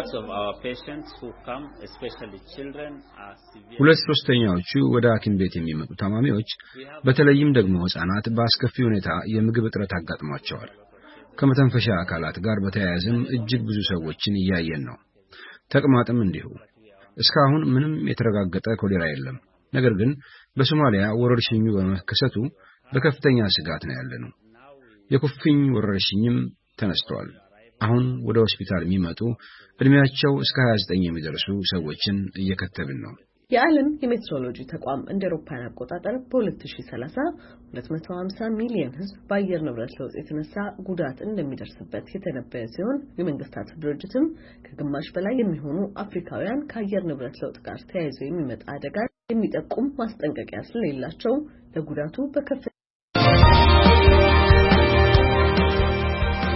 2/3ኛዎቹ ወደ ሐኪም ቤት የሚመጡ ታማሚዎች በተለይም ደግሞ ህጻናት በአስከፊ ሁኔታ የምግብ እጥረት አጋጥሟቸዋል። ከመተንፈሻ አካላት ጋር በተያያዘም እጅግ ብዙ ሰዎችን እያየን ነው። ተቅማጥም እንዲሁ። እስካሁን ምንም የተረጋገጠ ኮሌራ የለም። ነገር ግን በሶማሊያ ወረርሽኙ በመከሰቱ በከፍተኛ ስጋት ነው ያለነው። የኩፍኝ ወረርሽኝም ተነስቷል። አሁን ወደ ሆስፒታል የሚመጡ እድሜያቸው እስከ 29 የሚደርሱ ሰዎችን እየከተብን ነው። የዓለም የሜትሮሎጂ ተቋም እንደ አውሮፓውያን አቆጣጠር በ2030 250 ሚሊዮን ህዝብ በአየር ንብረት ለውጥ የተነሳ ጉዳት እንደሚደርስበት የተነበየ ሲሆን የመንግስታቱ ድርጅትም ከግማሽ በላይ የሚሆኑ አፍሪካውያን ከአየር ንብረት ለውጥ ጋር ተያይዞ የሚመጣ አደጋ የሚጠቁም ማስጠንቀቂያ ስለሌላቸው ለጉዳቱ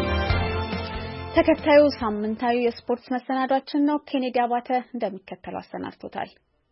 ተከታዩ ሳምንታዊ የስፖርት መሰናዷችን ነው። ኬኔዲ አባተ እንደሚከተለው አሰናድቶታል።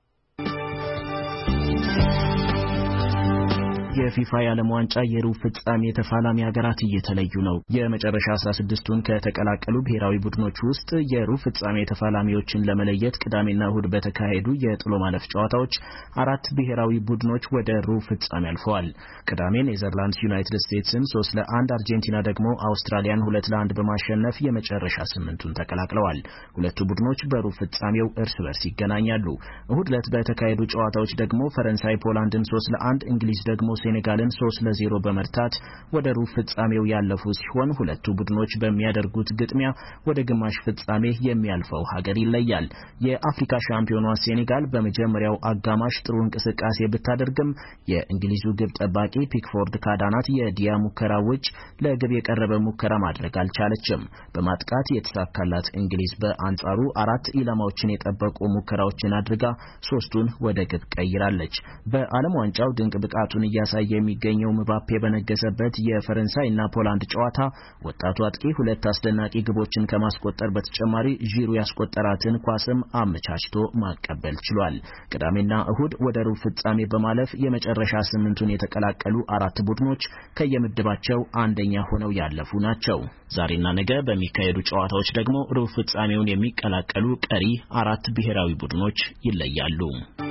የፊፋ የዓለም ዋንጫ የሩብ ፍጻሜ ተፋላሚ ሀገራት እየተለዩ ነው። የመጨረሻ 16ቱን ከተቀላቀሉ ብሔራዊ ቡድኖች ውስጥ የሩብ ፍጻሜ ተፋላሚዎችን ለመለየት ቅዳሜና እሁድ በተካሄዱ የጥሎ ማለፍ ጨዋታዎች 4 ብሔራዊ ቡድኖች ወደ ሩብ ፍጻሜ አልፈዋል። ቅዳሜ ኔዘርላንድስ ዩናይትድ ስቴትስን 3-1፣ አርጀንቲና ደግሞ አውስትራሊያን 2-1 በማሸነፍ የመጨረሻ 8ቱን ተቀላቅለዋል። ሁለቱ ቡድኖች በሩብ ፍጻሜው እርስ በርስ ይገናኛሉ። እሁድ ዕለት በተካሄዱ ጨዋታዎች ደግሞ ፈረንሳይ ፖላንድን 3-1፣ እንግሊዝ ደግሞ ሴኔጋልን 3-0 በመርታት ወደ ሩብ ፍጻሜው ያለፉ ሲሆን ሁለቱ ቡድኖች በሚያደርጉት ግጥሚያ ወደ ግማሽ ፍጻሜ የሚያልፈው ሀገር ይለያል። የአፍሪካ ሻምፒዮኗ ሴኔጋል በመጀመሪያው አጋማሽ ጥሩ እንቅስቃሴ ብታደርግም የእንግሊዙ ግብ ጠባቂ ፒክፎርድ ካዳናት የዲያ ሙከራ ውጭ ለግብ የቀረበ ሙከራ ማድረግ አልቻለችም። በማጥቃት የተሳካላት እንግሊዝ በአንጻሩ 4 ኢላማዎችን የጠበቁ ሙከራዎችን አድርጋ 3ቱን ወደ ግብ ቀይራለች። በዓለም ዋንጫው ድንቅ ብቃቱን እያሳየ የሚገኘው ምባፔ በነገሰበት የፈረንሳይና ፖላንድ ጨዋታ ወጣቱ አጥቂ 2 አስደናቂ ግቦችን ከማስቆጠር በተጨማሪ ዢሩ ያስቆጠራትን ኳስም አመቻችቶ ማቀበል ችሏል። ቅዳሜና እሁድ ወደ ሩብ ፍጻሜ በማለፍ የመጨረሻ 8ቱን የተቀላቀሉ 4 ቡድኖች ከየምድባቸው አንደኛ ሆነው ያለፉ ናቸው። ዛሬና ነገ በሚካሄዱ ጨዋታዎች ደግሞ ሩብ ፍጻሜውን የሚቀላቀሉ ቀሪ 4 ብሔራዊ ቡድኖች ይለያሉ።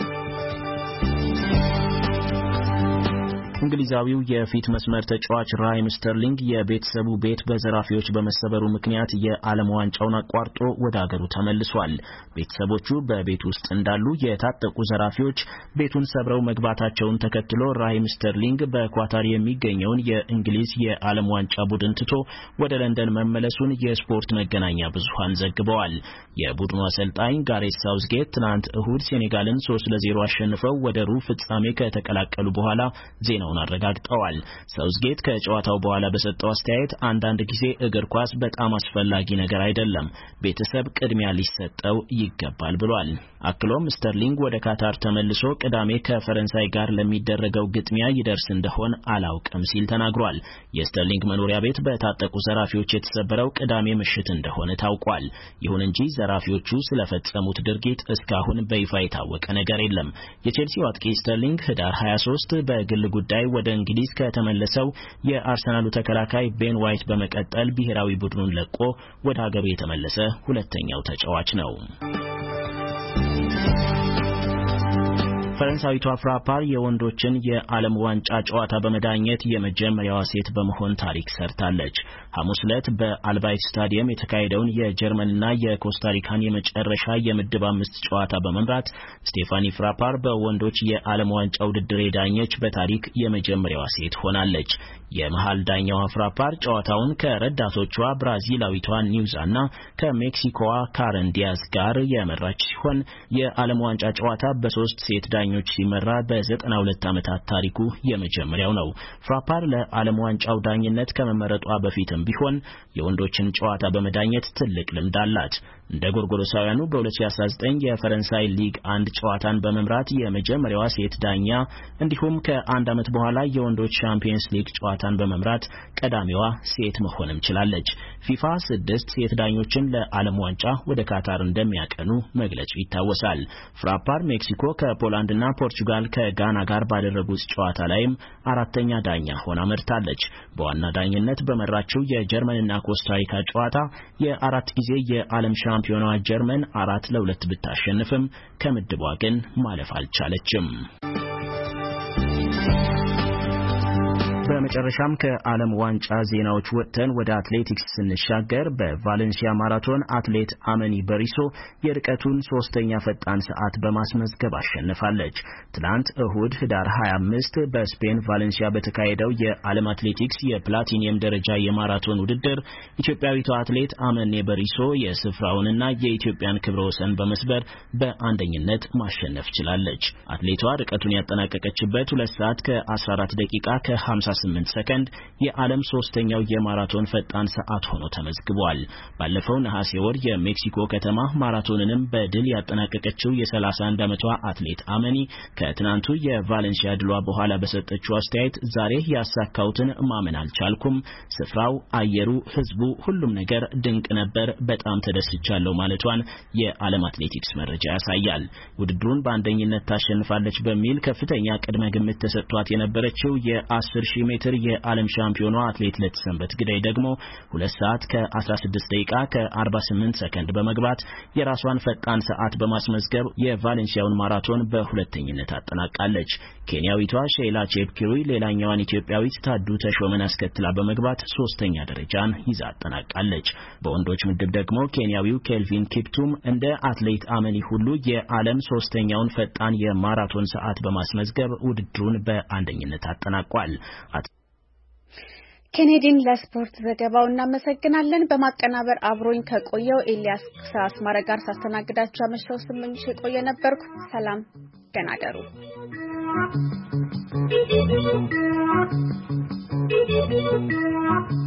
እንግሊዛዊው የፊት መስመር ተጫዋች ራሂም ስተርሊንግ የቤተሰቡ ቤት በዘራፊዎች በመሰበሩ ምክንያት የዓለም ዋንጫውን አቋርጦ ወደ አገሩ ተመልሷል። ቤተሰቦቹ በቤት ውስጥ እንዳሉ የታጠቁ ዘራፊዎች ቤቱን ሰብረው መግባታቸውን ተከትሎ ራሂም ስተርሊንግ በኳታር የሚገኘውን የእንግሊዝ የዓለም ዋንጫ ቡድን ትቶ ወደ ለንደን መመለሱን የስፖርት መገናኛ ብዙሃን ዘግበዋል። የቡድኑ አሰልጣኝ ጋሬት ሳውዝጌት ትናንት እሁድ ሴኔጋልን 3-0 አሸንፈው ወደ ሩብ ፍጻሜ ከተቀላቀሉ በኋላ ዜናውን አረጋግጠዋል። ሳውዝጌት ከጨዋታው በኋላ በሰጠው አስተያየት አንዳንድ ጊዜ እግር ኳስ በጣም አስፈላጊ ነገር አይደለም፣ ቤተሰብ ቅድሚያ ሊሰጠው ይገባል ብሏል። አክሎም ስተርሊንግ ወደ ካታር ተመልሶ ቅዳሜ ከፈረንሳይ ጋር ለሚደረገው ግጥሚያ ይደርስ እንደሆን አላውቅም ሲል ተናግሯል። የስተርሊንግ መኖሪያ ቤት በታጠቁ ዘራፊዎች የተሰበረው ቅዳሜ ምሽት እንደሆነ ታውቋል። ይሁን እንጂ ዘራፊዎቹ ስለፈጸሙት ድርጊት እስካሁን በይፋ የታወቀ ነገር የለም። የቼልሲው አጥቂ ስተርሊንግ ህዳር 23 በግል ጉዳይ ወደ እንግሊዝ ከተመለሰው የአርሰናሉ ተከላካይ ቤን ዋይት በመቀጠል ብሔራዊ ቡድኑን ለቆ ወደ ሀገሩ የተመለሰ ሁለተኛው ተጫዋች ነው። ፈረንሳዊቷ ፍራፓር የወንዶችን የዓለም ዋንጫ ጨዋታ በመዳኘት የመጀመሪያዋ ሴት በመሆን ታሪክ ሰርታለች። ሐሙስ ዕለት በአልባይት ስታዲየም የተካሄደውን የጀርመንና የኮስታሪካን የመጨረሻ የምድብ 5 ጨዋታ በመምራት ስቴፋኒ ፍራፓር በወንዶች የዓለም ዋንጫ ውድድር የዳኘች በታሪክ የመጀመሪያዋ ሴት ሆናለች። የመሃል ዳኛዋ ፍራፓር ጨዋታውን ከረዳቶቿ ብራዚላዊቷ ኒውዛና ከሜክሲኮዋ ካረን ዲያዝ ጋር የመራች ሲሆን የዓለም ዋንጫ ጨዋታ በ3 ሴት ዳኞች ሲመራ በ92 ዓመታት ታሪኩ የመጀመሪያው ነው። ፍራፓር ለዓለም ዋንጫው ዳኝነት ከመመረጧ በፊትም ቢሆን የወንዶችን ጨዋታ በመዳኘት ትልቅ ልምድ አላት። እንደ ጎርጎሮሳውያኑ በ2019 የፈረንሳይ ሊግ 1 ጨዋታን በመምራት የመጀመሪያዋ ሴት ዳኛ እንዲሁም ከአንድ ዓመት በኋላ የወንዶች ቻምፒየንስ ሊግ ጨዋታን በመምራት ቀዳሚዋ ሴት መሆንም ችላለች። ፊፋ 6 ሴት ዳኞችን ለዓለም ዋንጫ ወደ ካታር እንደሚያቀኑ መግለጹ ይታወሳል። ፍራፓር ሜክሲኮ ከፖላንድና ፖርቹጋል ከጋና ጋር ባደረጉት ጨዋታ ላይም 4ኛ ዳኛ ሆና መርታለች። በዋና ዳኝነት በመራችው የጀርመንና ኮስታሪካ ጨዋታ የ4 ጊዜ የዓለም ሻምፒዮኗ ጀርመን 4-2 ብታሸንፍም ከምድቧ ግን ማለፍ አልቻለችም። በመጨረሻም ከዓለም ዋንጫ ዜናዎች ወጥተን ወደ አትሌቲክስ ስንሻገር በቫሌንሲያ ማራቶን አትሌት አመኒ በሪሶ የርቀቱን 3ኛ ፈጣን ሰዓት በማስመዝገብ አሸንፋለች። ትናንት እሁድ ህዳር 25 በስፔን ቫሌንሲያ በተካሄደው የዓለም አትሌቲክስ የፕላቲኒየም ደረጃ የማራቶን ውድድር ኢትዮጵያዊቷ አትሌት አመኒ በሪሶ የስፍራውንና የኢትዮጵያን ክብረ ወሰን በመስበር በአንደኝነት ማሸነፍ ችላለች። አትሌቷ ርቀቱን ያጠናቀቀችበት 2 ሰዓት ከ14 ደቂቃ ከ50 ከ48 ሰከንድ የዓለም ሶስተኛው የማራቶን ፈጣን ሰዓት ሆኖ ተመዝግቧል። ባለፈው ነሐሴ ወር የሜክሲኮ ከተማ ማራቶንንም በድል ያጠናቀቀችው የ31 ዓመቷ አትሌት አመኒ ከትናንቱ የቫሌንሲያ ድሏ በኋላ በሰጠችው አስተያየት ዛሬ ያሳካውትን ማመን አልቻልኩም። ስፍራው፣ አየሩ፣ ህዝቡ፣ ሁሉም ነገር ድንቅ ነበር። በጣም ተደስቻለሁ ማለቷን የዓለም አትሌቲክስ መረጃ ያሳያል። ውድድሩን በአንደኝነት ታሸንፋለች በሚል ከፍተኛ ቅድመ ግምት ተሰጥቷት የነበረችው የ10000 ሜትር የዓለም ሻምፒዮኗ አትሌት ለተሰንበት ግዳይ ደግሞ 2 ሰዓት ከ16 ደቂቃ ከ48 ሰከንድ በመግባት የራሷን ፈጣን ሰዓት በማስመዝገብ የቫሌንሲያውን ማራቶን በሁለተኝነት አጠናቃለች። ኬንያዊቷ ሼላ ቼፕኪሩይ ሌላኛዋን ኢትዮጵያዊት ታዱ ተሾመን አስከትላ በመግባት ሶስተኛ ደረጃን ይዛ አጠናቃለች። በወንዶች ምድብ ደግሞ ኬንያዊው ኬልቪን ኪፕቱም እንደ አትሌት አመኒ ሁሉ የዓለም ሶስተኛውን ፈጣን የማራቶን ሰዓት በማስመዝገብ ውድድሩን በአንደኝነት አጠናቋል። ኬኔዲን ለስፖርት ዘገባው እናመሰግናለን። በማቀናበር አብሮኝ ከቆየው ኤልያስ አስማረ ጋር ሳስተናግዳችሁ አመሻው ስምንሽ የቆየ ነበርኩ። ሰላም ደህና ደሩ። Thank you.